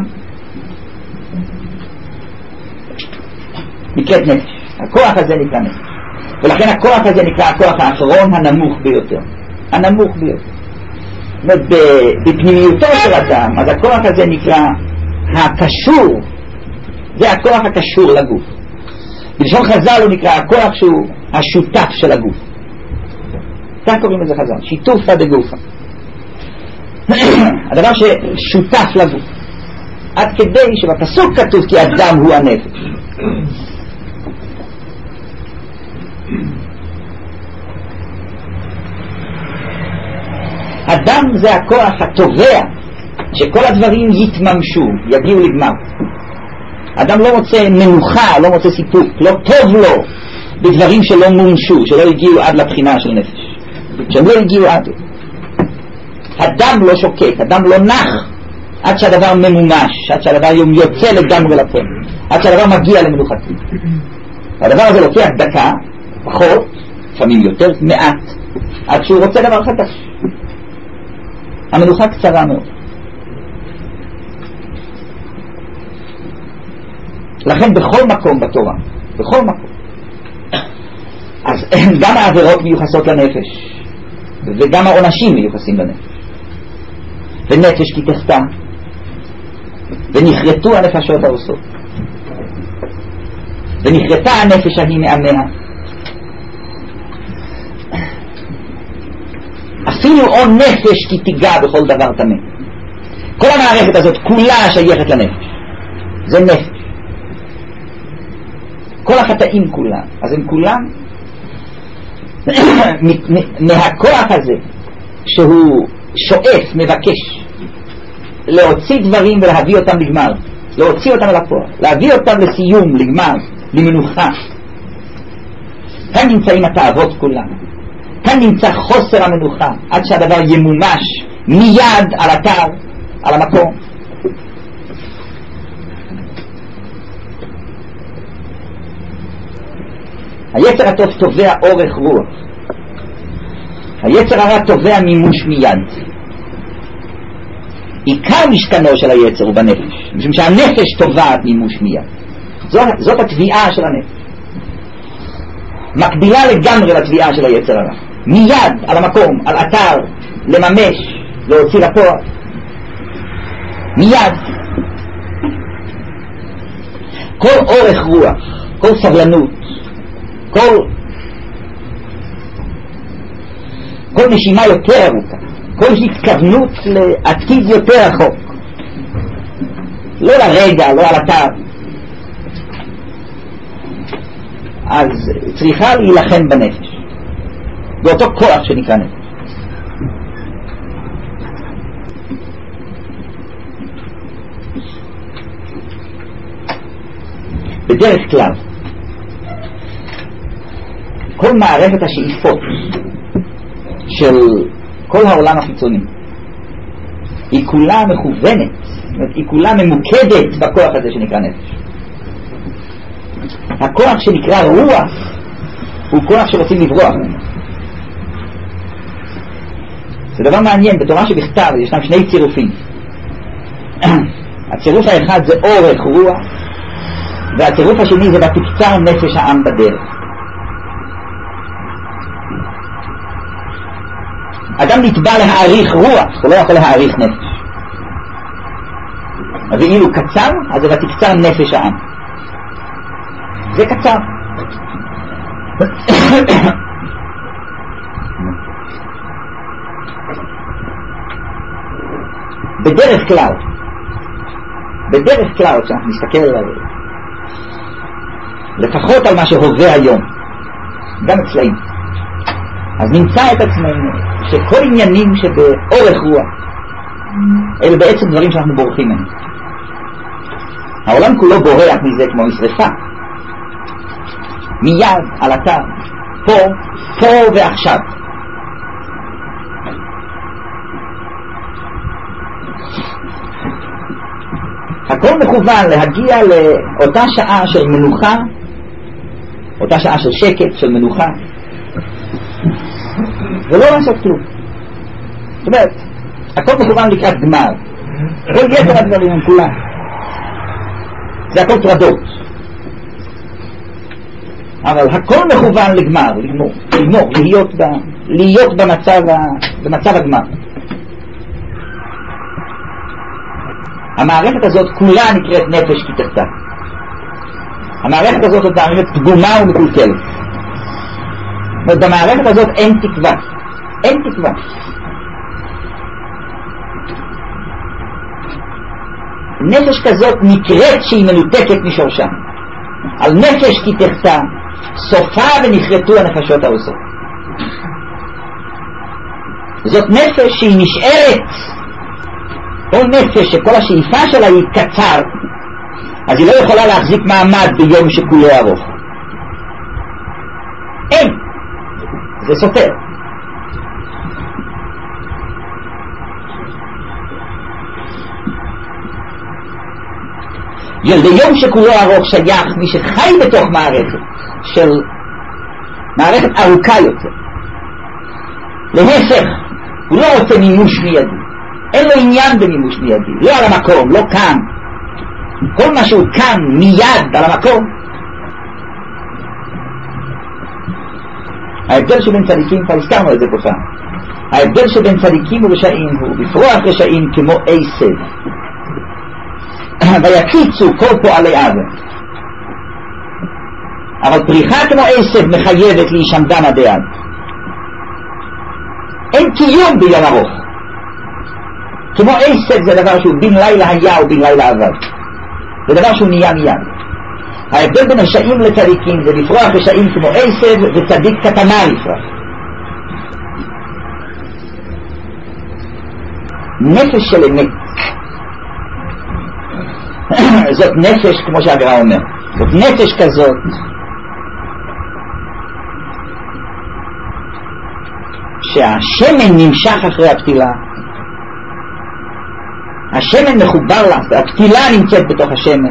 נקראת נפש. הכוח הזה נקרא נפש, ולכן הכוח הזה נקרא הכוח האחרון הנמוך ביותר, הנמוך ביותר. בפנימיותו של אדם, אז הכוח הזה נקרא הקשור, זה הכוח הקשור לגוף. בלשון חז"ל הוא נקרא הכוח שהוא השותף של הגוף, כך קוראים לזה חז"ל, שיתופא דגופא. הדבר ששותף לגוף, עד כדי שבפסוק כתוב כי אדם הוא הנפש. אדם זה הכוח התובע שכל הדברים יתממשו, יגיעו לגמר. אדם לא מוצא מנוחה, לא מוצא סיפוק, לא טוב לו בדברים שלא מומשו, שלא הגיעו עד לבחינה של נפש, שהם לא הגיעו עד. אדם לא שוקט, אדם לא נח עד שהדבר ממומש, עד שהדבר יוצא לגמרי לפועל, עד שהדבר מגיע למנוחתי. הדבר הזה לוקח דקה, פחות, לפעמים יותר, מעט, עד שהוא רוצה דבר חדש. המנוחה קצרה מאוד. לכן בכל מקום בתורה, בכל מקום, אז גם העבירות מיוחסות לנפש, וגם העונשים מיוחסים לנפש. ונפש כי תחתה, ונכרתו הנפשות העושות, ונכרתה הנפש ההיא מעמיה. אפילו או נפש כי תיגע בכל דבר טמא. כל המערכת הזאת כולה שייכת לנפש, זה נפש. כל החטאים כולם, אז הם כולם מהכוח הזה שהוא שואף, מבקש להוציא דברים ולהביא אותם לגמר, להוציא אותם אל הפועל, להביא אותם לסיום, לגמר, למנוחה. כאן נמצאים התאוות כולן, כאן נמצא חוסר המנוחה עד שהדבר ימומש מיד על אתר, על המקום. היצר הטוב תובע אורך רוח, היצר הרע תובע מימוש מיד. עיקר משכנו של היצר הוא בנפש, משום שהנפש תובעת מימוש מיד. זאת התביעה של הנפש, מקבילה לגמרי לתביעה של היצר הרע, מיד על המקום, על אתר, לממש, להוציא לפועל מיד. כל אורך רוח, כל סבלנות, כל נשימה יותר ארוכה, כל התכוונות לעתיד יותר רחוק, לא לרגע, לא על אתר, אז צריכה להילחם בנפש, באותו כוח שנקרא נפש. בדרך כלל כל מערכת השאיפות של כל העולם החיצוני היא כולה מכוונת, היא כולה ממוקדת בכוח הזה שנקרא נפש. הכוח שנקרא רוח הוא כוח שרוצים לברוח ממנו. זה דבר מעניין, בתורה שבכתב ישנם שני צירופים. הצירוף האחד זה אורך רוח, והצירוף השני זה ותקצר נפש העם בדרך. אדם נתבע להאריך רוח, הוא לא יכול להאריך נפש. ואילו קצר, אז זה ותקצר נפש העם. זה קצר. בדרך כלל, כשאנחנו נסתכל לפחות על מה שהווה היום, גם אצלנו, אז נמצא את עצמנו שכל עניינים שבאורך רוח אלה בעצם דברים שאנחנו בורחים מהם. העולם כולו בורח מזה כמו משרפה, מיד על אתר, פה ועכשיו. הכל מכוון להגיע לאותה שעה של מנוחה, אותה שעה של שקט, של מנוחה, ולא לעשות כלום. זאת אומרת, הכל מכוון לקראת גמר. כל יתר הדברים הם כולם, זה הכל טרדות, אבל הכל מכוון לגמר, לגמור, להיות במצב הגמר. המערכת הזאת כולה נקראת נפש כי תחתה. המערכת הזאת עוד מערכת פגומה ומקולקלת. במערכת הזאת אין תקווה, אין תקווה. נפש כזאת נקראת שהיא מנותקת משורשה. על נפש כי תחתה סופה ונחרטו הנפשות העושות. זאת נפש שהיא נשארת. כל נפש שכל השאיפה שלה היא קצר, אז היא לא יכולה להחזיק מעמד ביום שכולו ארוך. אין, זה סותר. ליום שכולו ארוך שייך מי שחי בתוך מערכת של מערכת ארוכה יותר. להפך, הוא לא רוצה מימוש מיידי, אין לו עניין במימוש מיידי, לא על המקום, לא כאן. כל מה שהוא כאן מיד על המקום. ההבדל שבין צדיקים, כבר הזכרנו את זה פה פעם, ההבדל שבין צדיקים ורשעים הוא בפרוח רשעים כמו עשב ויקיצו כל פועלי עוון, אבל פריחה כמו עשב מחייבת להישמדם עד עד. אין קיום ביום ארוך. כמו עשב זה דבר שהוא בין לילה היה ובין לילה עבד, זה דבר שהוא נהיה מיד. ההבדל בין רשעים לצדיקים זה לפרוח רשעים כמו עשב וצדיק קטנה לפרח. נפש של אמת. זאת נפש, כמו שהגר"א אומר, זאת נפש כזאת שהשמן נמשך אחרי הפתילה, השמן מחובר לה, הפתילה נמצאת בתוך השמן,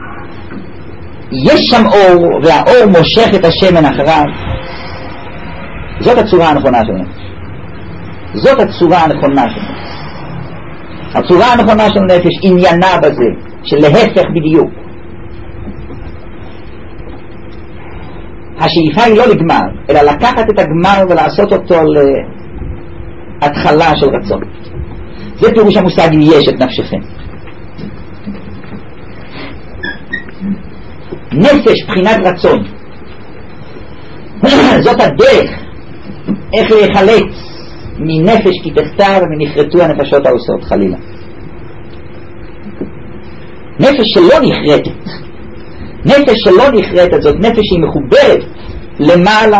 יש שם אור והאור מושך את השמן אחריו. זאת הצורה הנכונה של נפש. זאת הצורה הנכונה של נפש. הצורה הנכונה של נפש עניינה בזה של להפך בדיוק. השאיפה היא לא לגמר, אלא לקחת את הגמר ולעשות אותו להתחלה של רצון. זה פירוש המושג אם יש את נפשכם. נפש בחינת רצון, זאת הדרך איך להיחלץ מנפש כי תחתר ומנחרטו הנפשות העושות חלילה. נפש שלא נחרטת, נפש שלא נחרטת זאת נפש שהיא מחוברת למעלה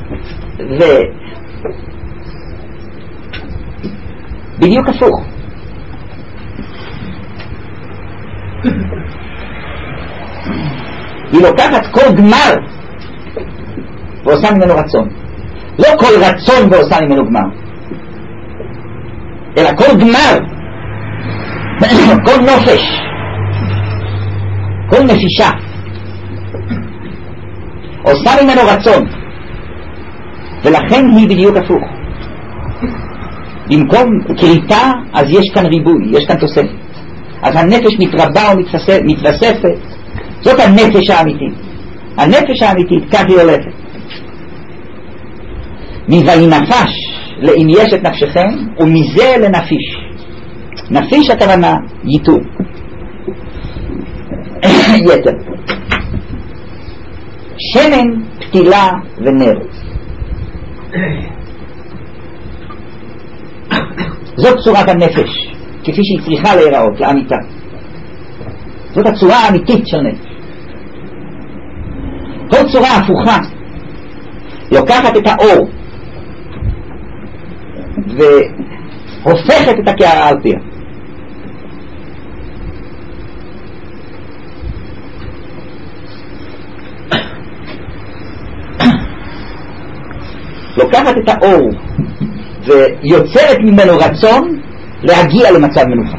בדיוק הפוך. היא לוקחת כל גמר ועושה ממנו רצון, לא כל רצון ועושה ממנו גמר, אלא כל גמר, כל נופש, כל נפישה עושה ממנו רצון, ולכן היא בדיוק הפוך. במקום קריטה אז יש כאן ריבוי, יש כאן תוספת, אז הנפש מתרבה ומתווספת. זאת הנפש האמיתית. הנפש האמיתית כך היא הולכת מוינפש לאם יש את נפשכם, ומזה לנפיש. נפיש הכוונה ייתור, יתר, שמן, פתילה ונר. זאת צורת הנפש כפי שהיא צריכה להיראות לאמיתה. זאת הצורה האמיתית של נפש. כל צורה הפוכה לוקחת את האור והופכת את הקערה על פיה. לוקחת את האור ויוצרת ממנו רצון להגיע למצב מנוחה.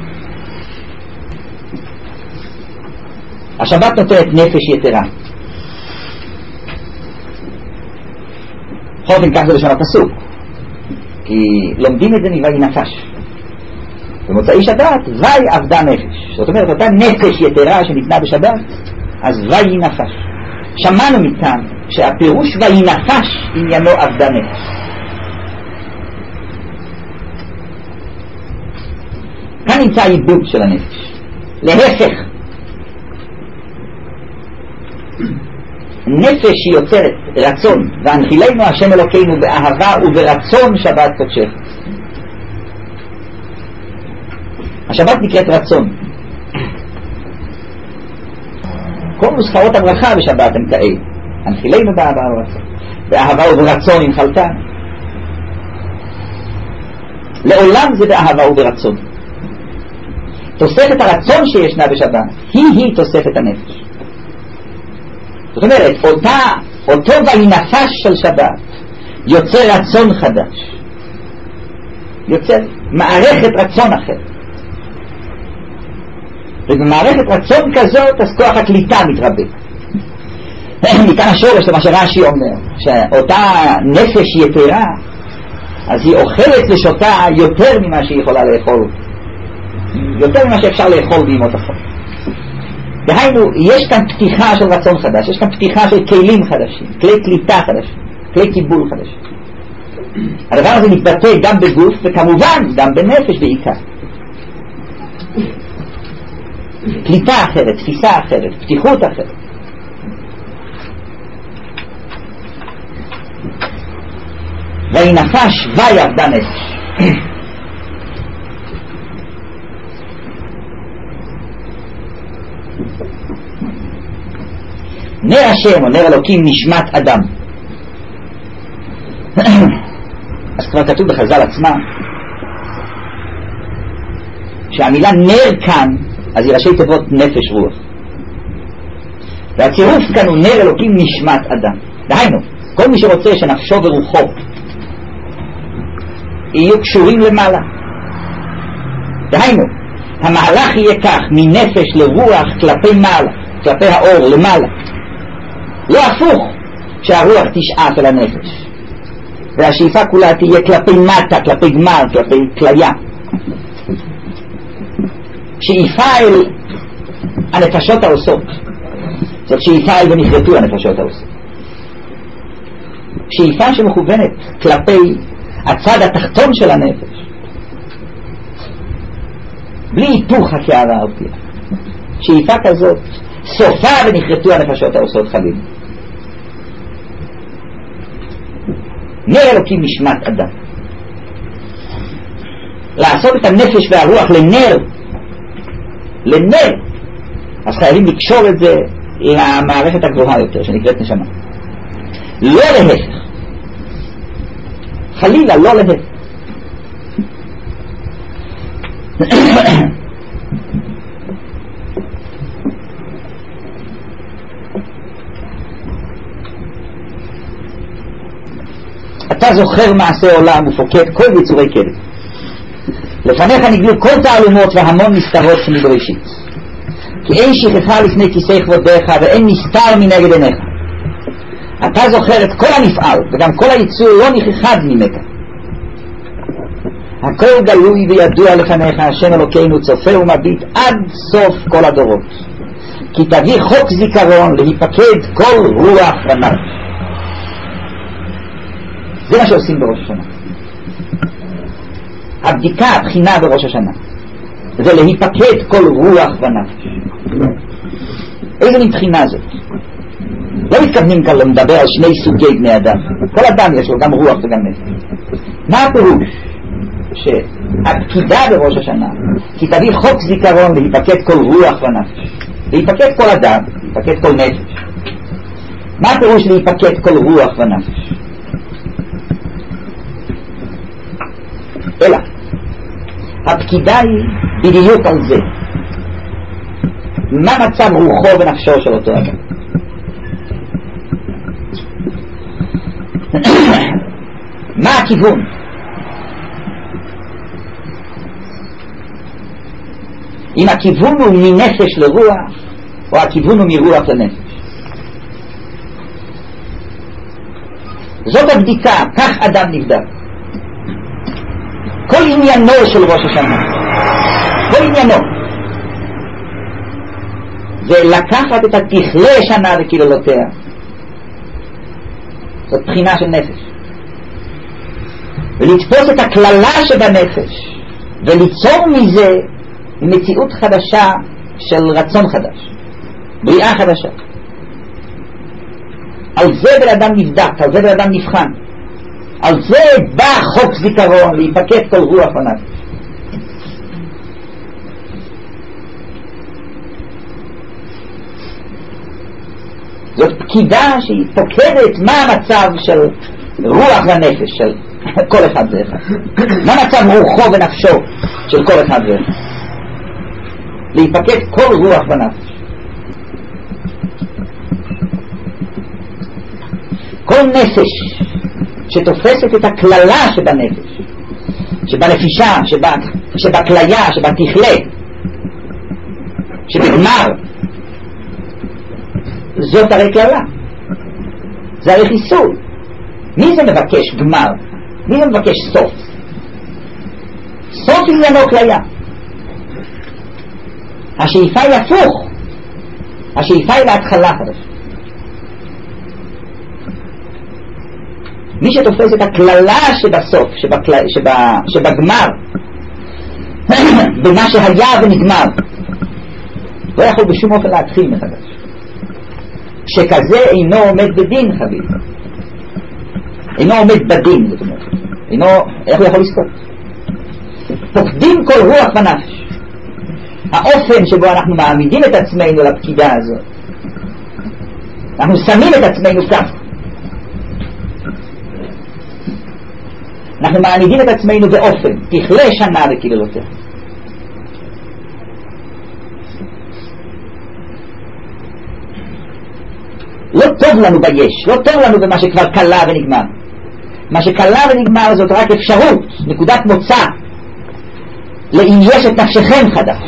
השבת נותנת נפש יתרה. חופן כך זה לשון הפסוק, כי לומדים את זה מוינפש. במוצאי שבת וי עבדה נפש, זאת אומרת אותה נפש יתרה שניתנה בשבת, אז וינפש. שמענו מכאן שהפירוש וינפש עניינו עבדה נפש. כאן נמצא העיבוד של הנפש. להפך, נפש היא יוצרת רצון, והנחילנו השם אלוקינו באהבה וברצון שבת קודשך. השבת נקראת רצון. כל נוסחאות הברכה בשבת הם כאלה, הנחילנו באהבה וברצון, באהבה וברצון הנחלתנו. לעולם זה באהבה וברצון. תוספת הרצון שישנה בשבת היא תוספת הנפש. זאת אומרת, אותו וינפש של שבת יוצר רצון חדש, יוצר מערכת רצון אחרת, ובמערכת רצון כזאת אז כוח הקליטה מתרבה. מכאן השורש למה שרש"י אומר, שאותה נפש יתרה אז היא אוכלת ושותה יותר ממה שהיא יכולה לאכול, יותר ממה שאפשר לאכול בימות החול. דהיינו, יש כאן פתיחה של רצון חדש, יש כאן פתיחה של כלים חדשים, כלי קליטה חדשים, כלי קיבול חדשים. הדבר הזה מתבטא גם בגוף וכמובן גם בנפש בעיקר. קליטה אחרת, תפיסה אחרת, פתיחות אחרת. וינפש ויעבדה נפש. נר השם או נר אלוקים נשמת אדם. אז כבר כתוב בחז"ל עצמם שהמילה נר כאן, אז היא ראשי תיבות נפש רוח. והצירוף כאן הוא נר אלוקים נשמת אדם. דהיינו, כל מי שרוצה שנפשו ורוחו יהיו קשורים למעלה. דהיינו, המהלך יהיה כך, מנפש לרוח כלפי מעלה, כלפי האור למעלה. לא הפוך, שהרוח תשאף אל הנפש. והשאיפה כולה תהיה כלפי מטה, כלפי גמר, כלפי כליה. שאיפה אל הנפשות העושות. זאת שאיפה אל ונכרתו הנפשות העושות. שאיפה שמכוונת כלפי הצד התחתון של הנפש. בלי היפוך הקערה הרפייה. שאיפה כזאת, סופה ונכרתו הנפשות העושות חלילה. נר אלוקים נשמת אדם. לעשות את הנפש והרוח לנר, אז חייבים לקשור את זה למערכת הגבוהה יותר שנקראת נשמה. לא להפך, חלילה לא להפך. אתה זוכר מעשה עולם ופוקד כל יצורי כלב. לפניך נגלו כל תעלומות והמון מסתרות שמבראשית. כי אין שכחה לפני כיסא כבודך ואין מסתר מנגד עיניך. אתה זוכר את כל הנפעל וגם כל היצור לא נכחד ממך. הכל גלוי וידוע לפניך, השם אלוקינו צופה ומביט עד סוף כל הדורות. כי תביא חוק זיכרון להיפקד כל רוח ונפש. זה מה שעושים בראש השנה. הבדיקה, הבחינה בראש השנה, זה להיפקד כל רוח ונפש. איזה מבחינה זאת? לא מתכוונים כאן לדבר על שני סוגי בני אדם. כל אדם יש לו גם רוח וגם נפש. מה הפירוש? שהפקידה בראש השנה, כי תביא חוק זיכרון להיפקד כל רוח ונפש. להיפקד כל אדם, להיפקד כל נפש. מה הפירוש להיפקד כל רוח ונפש? אלא הפקידה היא בדיוק על זה. מה מצב רוחו ונפשו של אותו אדם? מה הכיוון? אם הכיוון הוא מנפש לרוח או הכיוון הוא מרוח לנפש. זאת הבדיקה, כך אדם נבדק. כל עניינו של ראש השנה, כל עניינו זה לקחת את התכלה שנה וקללותיה. זאת בחינה של נפש, ולתפוס את הכללה שבנפש וליצור מזה מציאות חדשה של רצון חדש, בריאה חדשה. על זה בן אדם נבדק, על זה בן אדם נבחן, על זה בא חוק זיכרון להיפקד כל רוח ונפש. זאת פקידה שהיא פוקדת מה המצב של רוח ונפש של כל אחד ואחד. מה מצב רוחו ונפשו של כל אחד ואחד. להיפקד כל רוח ונפש. כל נפש שתופסת את הכללה שבנפש, שבנפישה, שבכליה, שבתכלה, שבגמר, זאת הרי כללה, זה הרי חיסול. מי זה מבקש גמר? מי זה מבקש סוף? סוף עניינו כליה. השאיפה היא הפוך, השאיפה היא להתחלה חדשה. מי שתופס את הכללה שבסוף, שבגמר, במה שהיה ונגמר, לא יכול בשום אופן להתחיל מחדש. שכזה אינו עומד בדין, חביב. אינו עומד בדין, זאת אומרת. אינו, איך הוא יכול לזכות? פוקדים כל רוח ונפש. האופן שבו אנחנו מעמידים את עצמנו לפקידה הזאת, אנחנו שמים את עצמנו כך. אנחנו מעמידים את עצמנו באופן, תכלה שנה וקללותיה. לא טוב לנו ביש, לא טוב לנו במה שכבר קלה ונגמר. מה שקלה ונגמר זאת רק אפשרות, נקודת מוצא לאם יש את נפשכם חדש.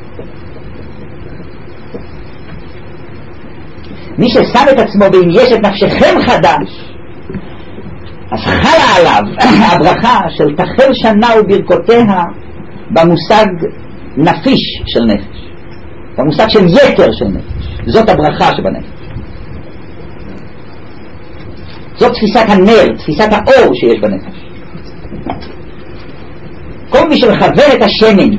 מי ששם את עצמו באם יש את נפשכם חדש, אז חלה עליו הברכה של תחל שנה וברכותיה במושג נפיש של נפש, במושג של יתר של נפש. זאת הברכה שבנפש, זאת תפיסת הנר, תפיסת האור שיש בנפש. כל מי שמכוון את השמן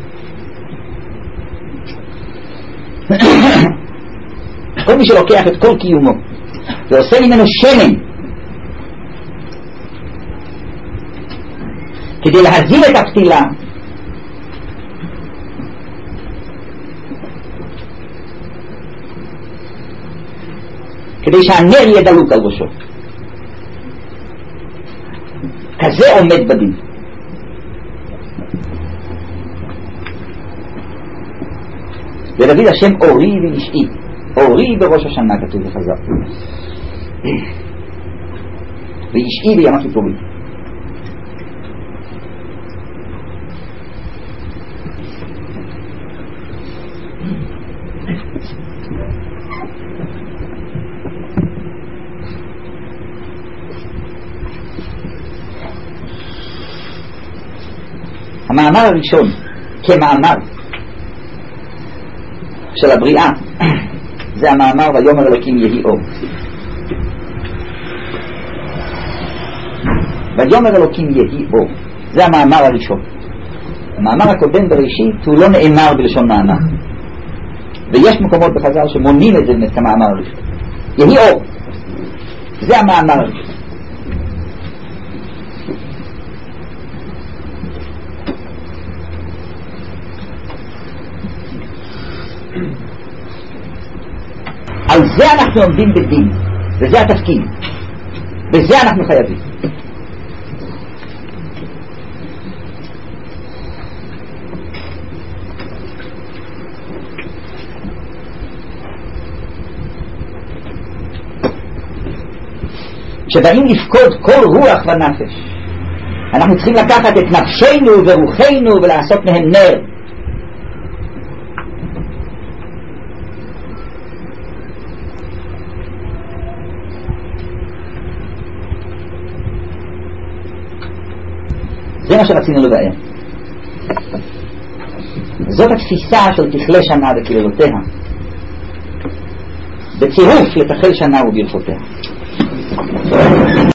כל מי שלוקח את כל קיומו ועושה ממנו שמן כדי להזין את הפתילה, כדי שהנר יהיה דלוק על ראשו, כזה עומד בדין. ודוד השם אורי וישעי, אורי בראש השנה כתוב בחז"ל, וישעי ביום הכיפורים. המאמר הראשון כמאמר של הבריאה זה המאמר ויאמר אלוקים יהי אור. ויאמר אלוקים יהי אור, זה המאמר הראשון. המאמר הקודם בראשית הוא לא נאמר בלשון מאמר, ויש מקומות בחז"ל שמונים את זה כמאמר הראשון. יהי אור, זה המאמר הראשון. על זה אנחנו עומדים בדין, וזה התפקיד, בזה אנחנו חייבים. כשבאים לפקוד כל רוח ונפש, אנחנו צריכים לקחת את נפשנו ורוחנו ולעשות מהם נר. זה מה שרצינו לבאר. זאת התפיסה של תכלה שנה וקללותיה, בצירוף לתחל שנה וברכותיה.